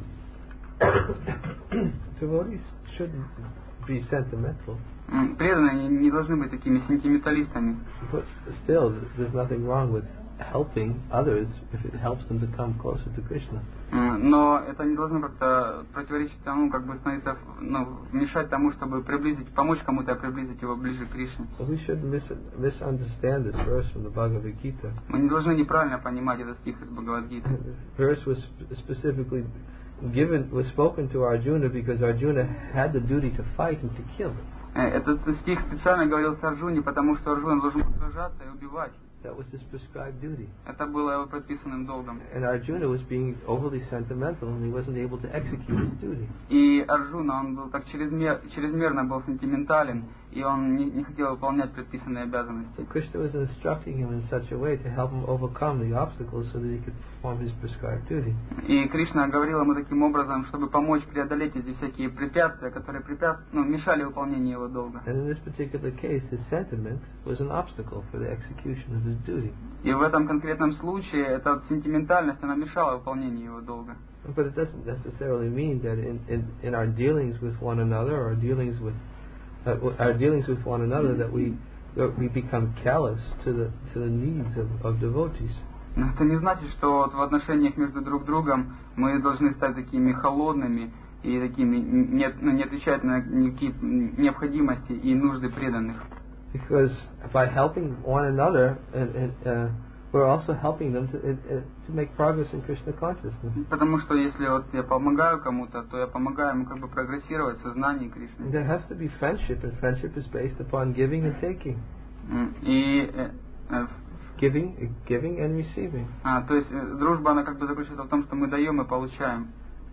devotees shouldn't be sentimental. Преданные не должны быть такими сентименталистами. But still, there's nothing wrong with helping others if it helps them to come closer to Krishna. Но это не должно как-то противоречить тому, как бы становиться, ну, мешать тому, чтобы приблизить, помочь кому-то, а приблизить его ближе к Кришне. We shouldn't mis misunderstand this verse from the Bhagavad Gita. Мы не должны неправильно понимать этот стих из Бхагавад-гиты. This verse was specifically given, was spoken to Arjuna because Arjuna had the duty to fight and to kill. Этот стих специально говорился Арджуне, потому что Арджуна должен был сражаться и убивать. That was his prescribed duty. Это было его предписанным долгом. And Arjuna was being overly sentimental and he wasn't able to execute his duty. И Арджуна, он был так чрезмер, чрезмерно был сентиментален, и он не, не хотел выполнять предписанные обязанности. So Krishna was instructing him in such a way to help him overcome the obstacles so that he could perform his prescribed duty. И Кришна говорил ему таким образом, чтобы помочь преодолеть эти всякие препятствия, которые препятств... ну, мешали выполнению его долга. And in this particular case, his sentiment was an obstacle for the execution of his duty. И в этом конкретном случае эта сентиментальность, она мешала выполнению его долга. But it doesn't necessarily mean that in, in, in our dealings with one another, or dealings with uh, our dealings with one another, that we that we become callous to the to the needs of, of devotees. Но это не значит, что вот в отношениях между друг другом мы должны стать такими холодными и такими не, ну, не отвечать на никакие необходимости и нужды преданных. Because by helping one another, and, and uh, we're also helping them to uh, to make progress in Krishna consciousness. Потому что если вот я помогаю кому-то, то я помогаю ему как бы прогрессировать в сознании Кришны. There has to be friendship, and friendship is based upon giving and taking. И э, Giving, giving and receiving. А, то есть дружба, она как бы заключается в том, что мы даем и получаем.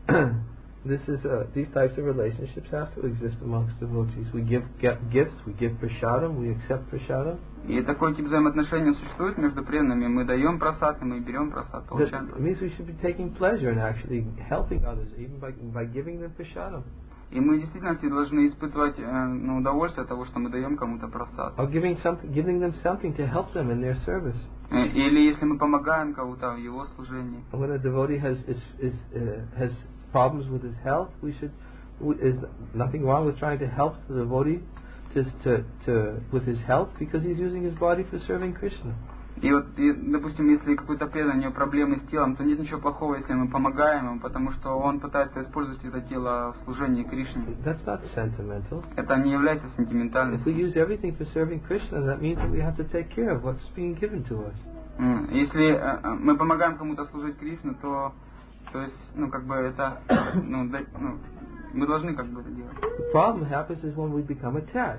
This is uh, these types of relationships have to exist amongst devotees. We give get gifts, we give prasadam, we accept prasadam. И такой тип взаимоотношений существует между преданными. Мы даем просад, и мы берем просад, получаем просад. It means we should be taking pleasure in actually helping others, even by by giving them prasadam. И мы действительно должны испытывать э, ну, удовольствие от того, что мы даем кому-то просад. Or giving something, giving them something to help them in their service. Или если мы помогаем кому-то в его служении. When a devotee has is is uh, has problems with his health, we should is nothing wrong with trying to help the devotee to to to with his health because he's using his body for serving Krishna. И вот, и, допустим, если какой-то преданный, у него проблемы с телом, то нет ничего плохого, если мы помогаем ему, потому что он пытается использовать это тело в служении Кришне. That's not sentimental. Это не является If сентиментальностью. we use everything for serving Krishna, that means that we have to take care of what's being given to us. Если э, мы помогаем кому-то служить Кришне, то, то есть, ну, как бы это, ну, да, ну, мы должны как бы это делать. The problem happens is when we become attached.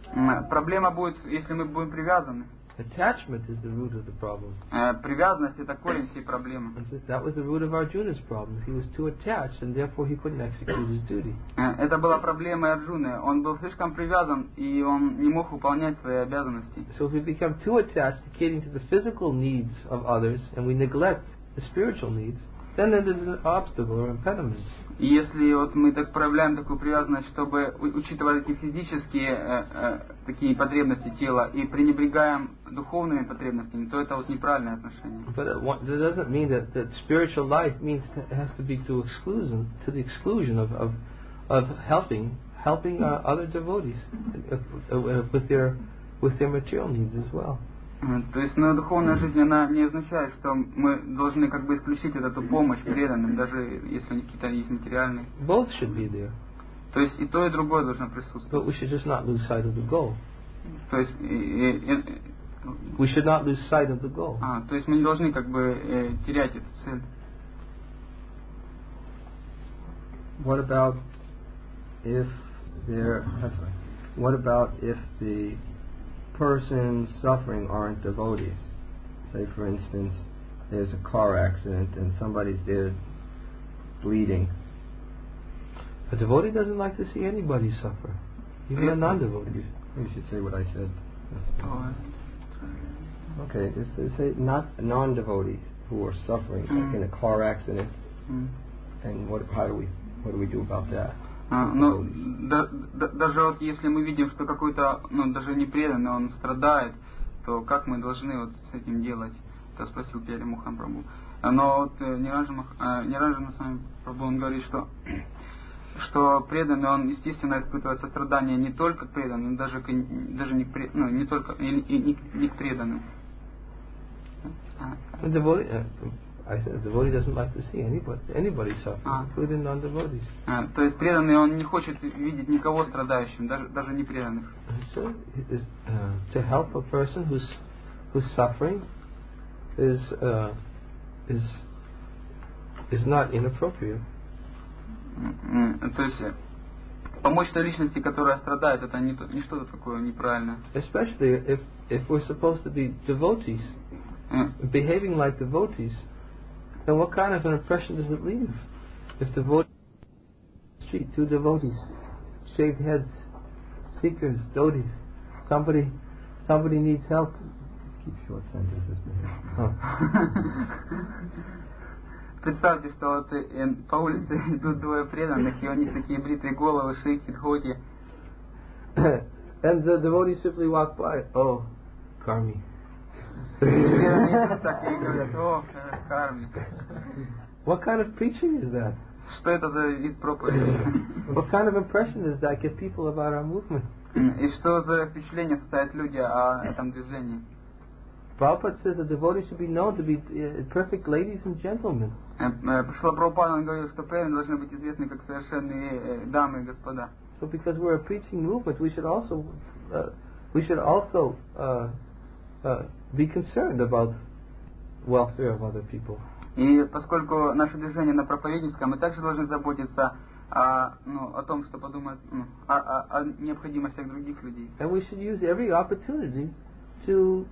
М, Проблема будет, если мы будем привязаны. Attachment is the root of the problem. Э, Привязанность — это корень всей проблемы. And since that was the root of Arjuna's problem. He was too attached and therefore he couldn't execute his duty. Э, Это была проблема Арджуны. Он был слишком привязан, и он не мог выполнять свои обязанности. So if we become too attached to catering to the physical needs of others and we neglect the spiritual needs, then there's an obstacle or impediment. И если вот мы так проявляем такую привязанность, чтобы у- учитывать эти физические э, э, такие потребности тела и пренебрегаем духовными потребностями, то это вот неправильное отношение. But it, wa- that doesn't mean that, that spiritual life means it has to be to exclusion, to the exclusion of of, of helping helping uh, other devotees uh, uh, with their with their material needs as well. Э, То есть, ну, духовная жизнь, она не означает, что мы должны как бы исключить вот эту помощь преданным, даже если у них какие-то есть материальные. Both should be there, То есть и то, и другое должно but присутствовать. we should just not lose sight of the goal. То есть, и- и- и- We should not lose sight of the goal. а, то есть мы не должны как бы э, терять эту цель. What about if there? That's right. What about if the person suffering aren't devotees? Say, for instance, there's a car accident and somebody's there bleeding. A devotee doesn't like to see anybody suffer, even a non-devotee. You should say what I said. Ой. Okay, just say- say not non-devotees who are suffering, like in a car accident. М. And what? How do we? What do we do about that? А, ну, да- да- даже вот если мы видим, что какой-то, ну, даже непреданный, он страдает, то как мы должны вот с этим делать? Это спросил Пьяри Мухан Прабху. А, Но вот э, Ниранджа Мах- э, Ниранджа Масвами Прабху, он говорит, что что преданный, он естественно испытывает сострадание не только к преданным, но даже, к, даже не, к, пре- ну, не только и, и не, к- не к преданным. А, A devotee, uh, I said, a devotee doesn't like to see anybody anybody suffering, Ah. including non-devotees. а, то есть преданный, он не хочет видеть никого страдающим, даже, даже не преданных. So, it is, uh, to help a person who's who's suffering is uh, is is not inappropriate. М, м, То есть э, помочь той личности, которая страдает, это не, то- не что-то такое неправильное. Especially if if we're supposed to be devotees, М, behaving like devotees, then what kind of an impression does it leave? If devotees, street, two devotees, shaved heads, seekers, devotees, somebody, somebody needs help. Keep short sentences, man. Oh. Представьте, что вот э, по улице идут двое преданных, и у них такие бритые головы, шейки, дхоти. And the devotees simply walk by. Oh, Karmi. Преданные так и говорят: о, э, карми. What kind of preaching is that? Что это за вид проповеди? What kind of impression does that give people about our movement? И что за впечатление составят люди о этом движении? Prabhupada says that devotees should be known to be uh, perfect ladies and gentlemen. Э, э, Пришла Прабхупада, он говорил, что преданные должны быть известны как совершенные э, дамы и господа. So because we're a preaching movement, we should also uh, we should also uh, uh, be concerned about welfare of other people. И поскольку наше движение на проповедническом, мы также должны заботиться о, ну, о том, что подумают, ну, о, о, о необходимостях других людей. And we should use every opportunity to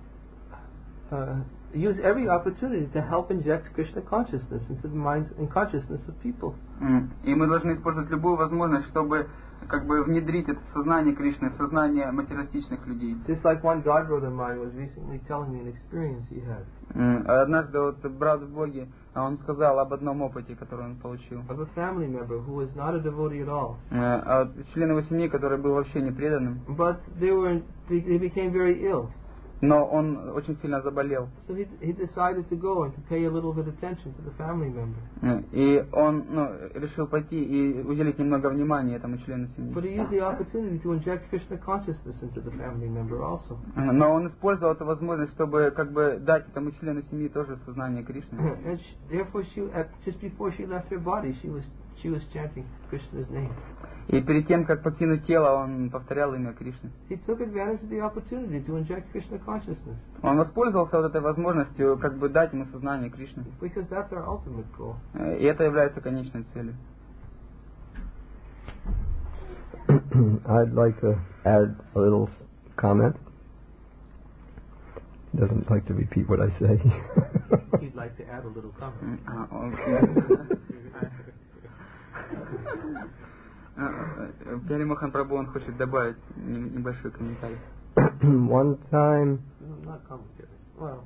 uh, use every opportunity to help inject Krishna consciousness into the minds and consciousness of people. М. И мы должны использовать любую возможность, чтобы как бы внедрить это сознание Кришны в сознание материалистичных людей. Just like one god brother of mine was recently telling me an experience he had М. Однажды вот брат в Боге, он сказал об одном опыте, который он получил. of a family member who was not a devotee at all, Э, От члена его семьи, который был вообще не преданным, but they were they, they became very ill. но он очень сильно заболел. So he he decided to go and to pay a little bit of attention to the family member. Э, И он, ну, решил пойти и уделить немного внимания этому члену семьи. But he used the opportunity to inject Krishna consciousness into the family member also. Но он использовал эту возможность, чтобы как бы дать этому члену семьи тоже сознание Кришны. And she, therefore, she at, just before she left her body, she was she was chanting Krishna's name. И перед тем, как покинуть тело, он повторял имя Кришны. He took advantage of the opportunity to inject Krishna consciousness Он воспользовался вот этой возможностью, как бы дать ему сознание Кришны. because that's our ultimate goal. Э, И это является конечной целью. I'd like to add a little comment. He doesn't like to repeat what I say. He'd like to add a little comment. Пьяри Мохан Прабху, он хочет добавить небольшой комментарий. One time, No, not commentary. Well,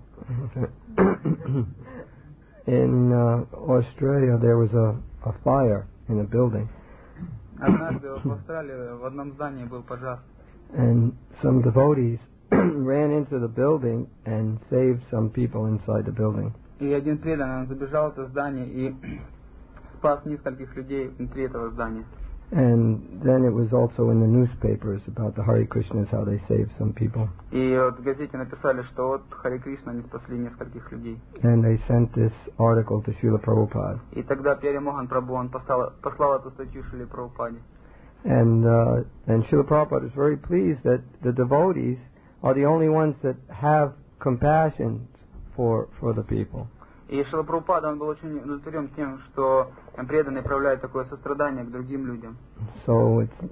in uh, Australia, there was a, a fire in a building, Однажды в Австралии в одном здании был пожар. and some devotees ran into the building and saved some people inside the building. И один преданный, он забежал в это здание и спас нескольких людей внутри этого здания. And then it was also in the newspapers about the Hare Krishnas, how they saved some people. И вот в газете написали, что вот Харе Кришна не спасли нескольких людей. And they sent this article to Srila Prabhupada. И тогда Пьяри Мохан Прабху, он послал, послал эту статью Шриле Прабхупаде. And uh, and Srila Prabhupada was very pleased that the devotees are the only ones that have compassion for for the people. И Шрила Прабхупада, он был очень удовлетворен тем, что преданные проявляют такое сострадание к другим людям. So it's,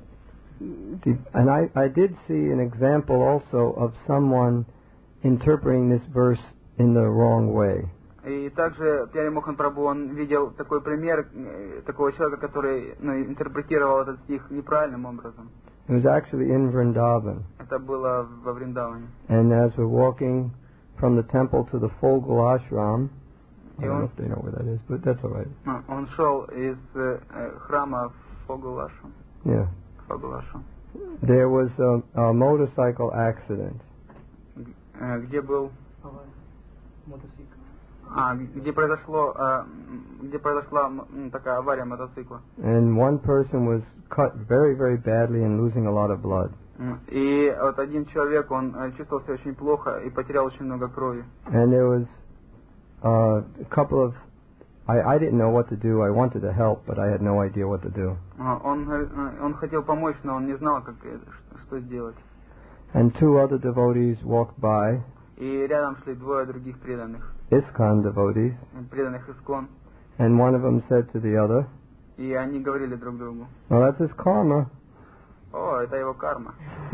and I I did see an example also of someone interpreting this verse in the wrong way. И также Пьяри Мохан Прабху, он видел такой пример э, такого человека, который ну, интерпретировал этот стих неправильным образом. It was actually in Vrindavan. Это было во Вриндаване. And as we're walking from the temple to the Fogul Ashram, I И don't know он, if they know where that is, but that's all right. ну, он шел из э, храма в Фогулашу. Yeah. Фогулашу. There was a, a motorcycle accident. Э, где был... мотоцикл. А, где произошло, э, где произошла м, такая авария мотоцикла. And one person was cut very, very badly and losing a lot of blood. М, И вот один человек, он э, чувствовал себя очень плохо и потерял очень много крови. And there was uh, a couple of... I, I didn't know what to do. I wanted to help, but I had no idea what to do. А, Он, говорит, э, он хотел помочь, но он не знал, как, э, ш- что сделать. And two other devotees walked by, И рядом шли двое других преданных, ISKCON devotees, э, преданных Искон. and one of them said to the other, И они говорили друг другу: "Well, that's his karma," о, это его карма.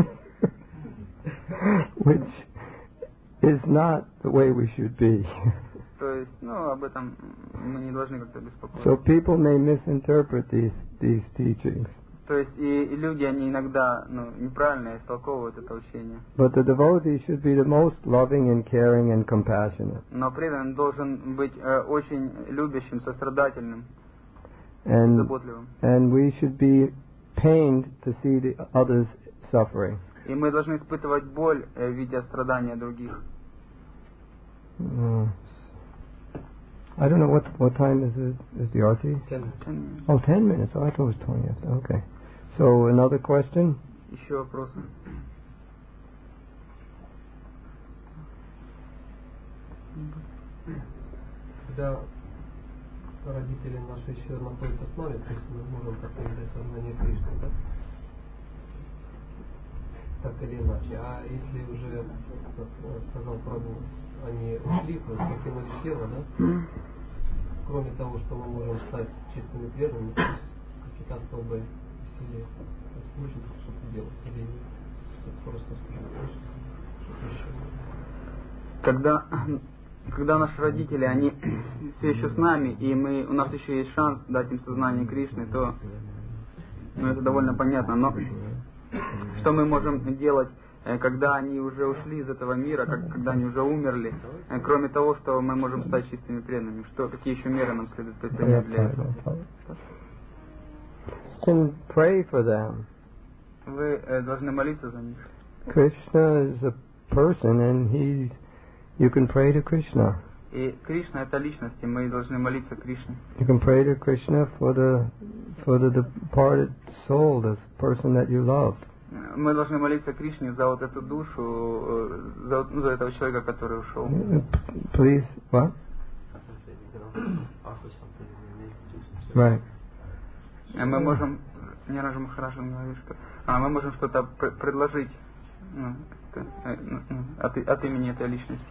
which is not the way we should be. То есть, ну, об этом мы не должны как-то беспокоиться. So people may misinterpret these these teachings, То есть, и, и люди, они иногда, ну, неправильно истолковывают это учение. but the devotee should be the most loving and caring and compassionate. Но преданный должен быть э, очень любящим, сострадательным и And заботливым. and we should be pained to see the others suffering. И мы должны испытывать боль, э, видя страдания других. Uh, I don't know what what time is it? Is the arti? Ten. Oh, ten minutes. Oh, I thought it was twentieth. Okay. So another question. Еще вопросы? Когда родители наши еще находятся с нами, то есть мы можем как-то видеть сознание Кришны, да? Так или иначе. А если уже, как сказал Прабху, они ушли, то есть покинули тело, да? Кроме того, что мы можем стать чистыми преданными, какие-то особые усилия, то есть нужно что-то делать, или просто служить, что-то еще. Когда, когда наши родители, они все еще с нами, и мы, у нас еще есть шанс дать им сознание Кришны, то ну, это довольно понятно. Но что мы можем делать, э, когда они уже ушли из этого мира, как, когда они уже умерли, э, кроме того, что мы можем стать чистыми преданными? Что, какие еще меры нам следует предпринять для этого? And pray for them. Вы э, должны молиться за них. Krishna is a person, and he, you can pray to Krishna. И Кришна — это личность, и мы должны молиться Кришне. You can pray to Krishna for the for the departed soul, this person that you loved. Мы должны молиться Кришне за вот эту душу, э, за, ну, за этого человека, который ушел. Please, what? Right. А мы можем, Нирaj Махарадж говорит, что а, мы можем что-то пр- предложить ну, это, э, ну, от, от имени этой личности.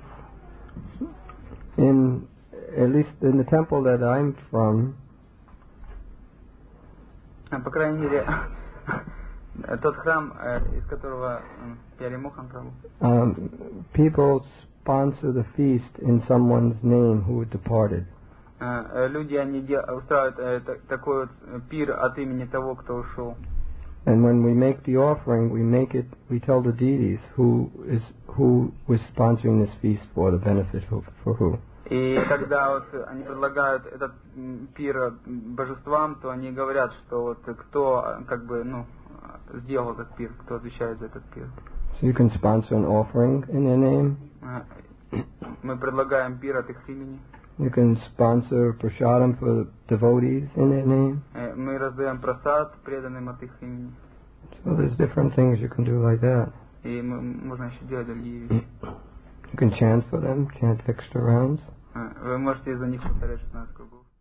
In at least in the temple that I'm from, А, по крайней мере, Тот храм, из которого Пьяри Мохан Прабху. Um, people sponsor the feast in someone's name who departed. Люди, они устраивают такой вот пир от имени того, кто ушел. And when we make the offering, we make it, we tell the deities who is who was sponsoring this feast for the benefit of, for who. И когда вот они предлагают этот пир божествам, то они говорят, что вот кто как бы ну сделал этот пир, кто отвечает за этот пир. So you can sponsor an offering in their name. Мы предлагаем пир от их имени. You can sponsor prasadam for the devotees in their name. Мы раздаем прасад преданным от их имени. So there's different things you can do like that. И можно еще делать другие вещи. You can chant for them, chant extra rounds. Вы можете за них повторять шестнадцать кругов.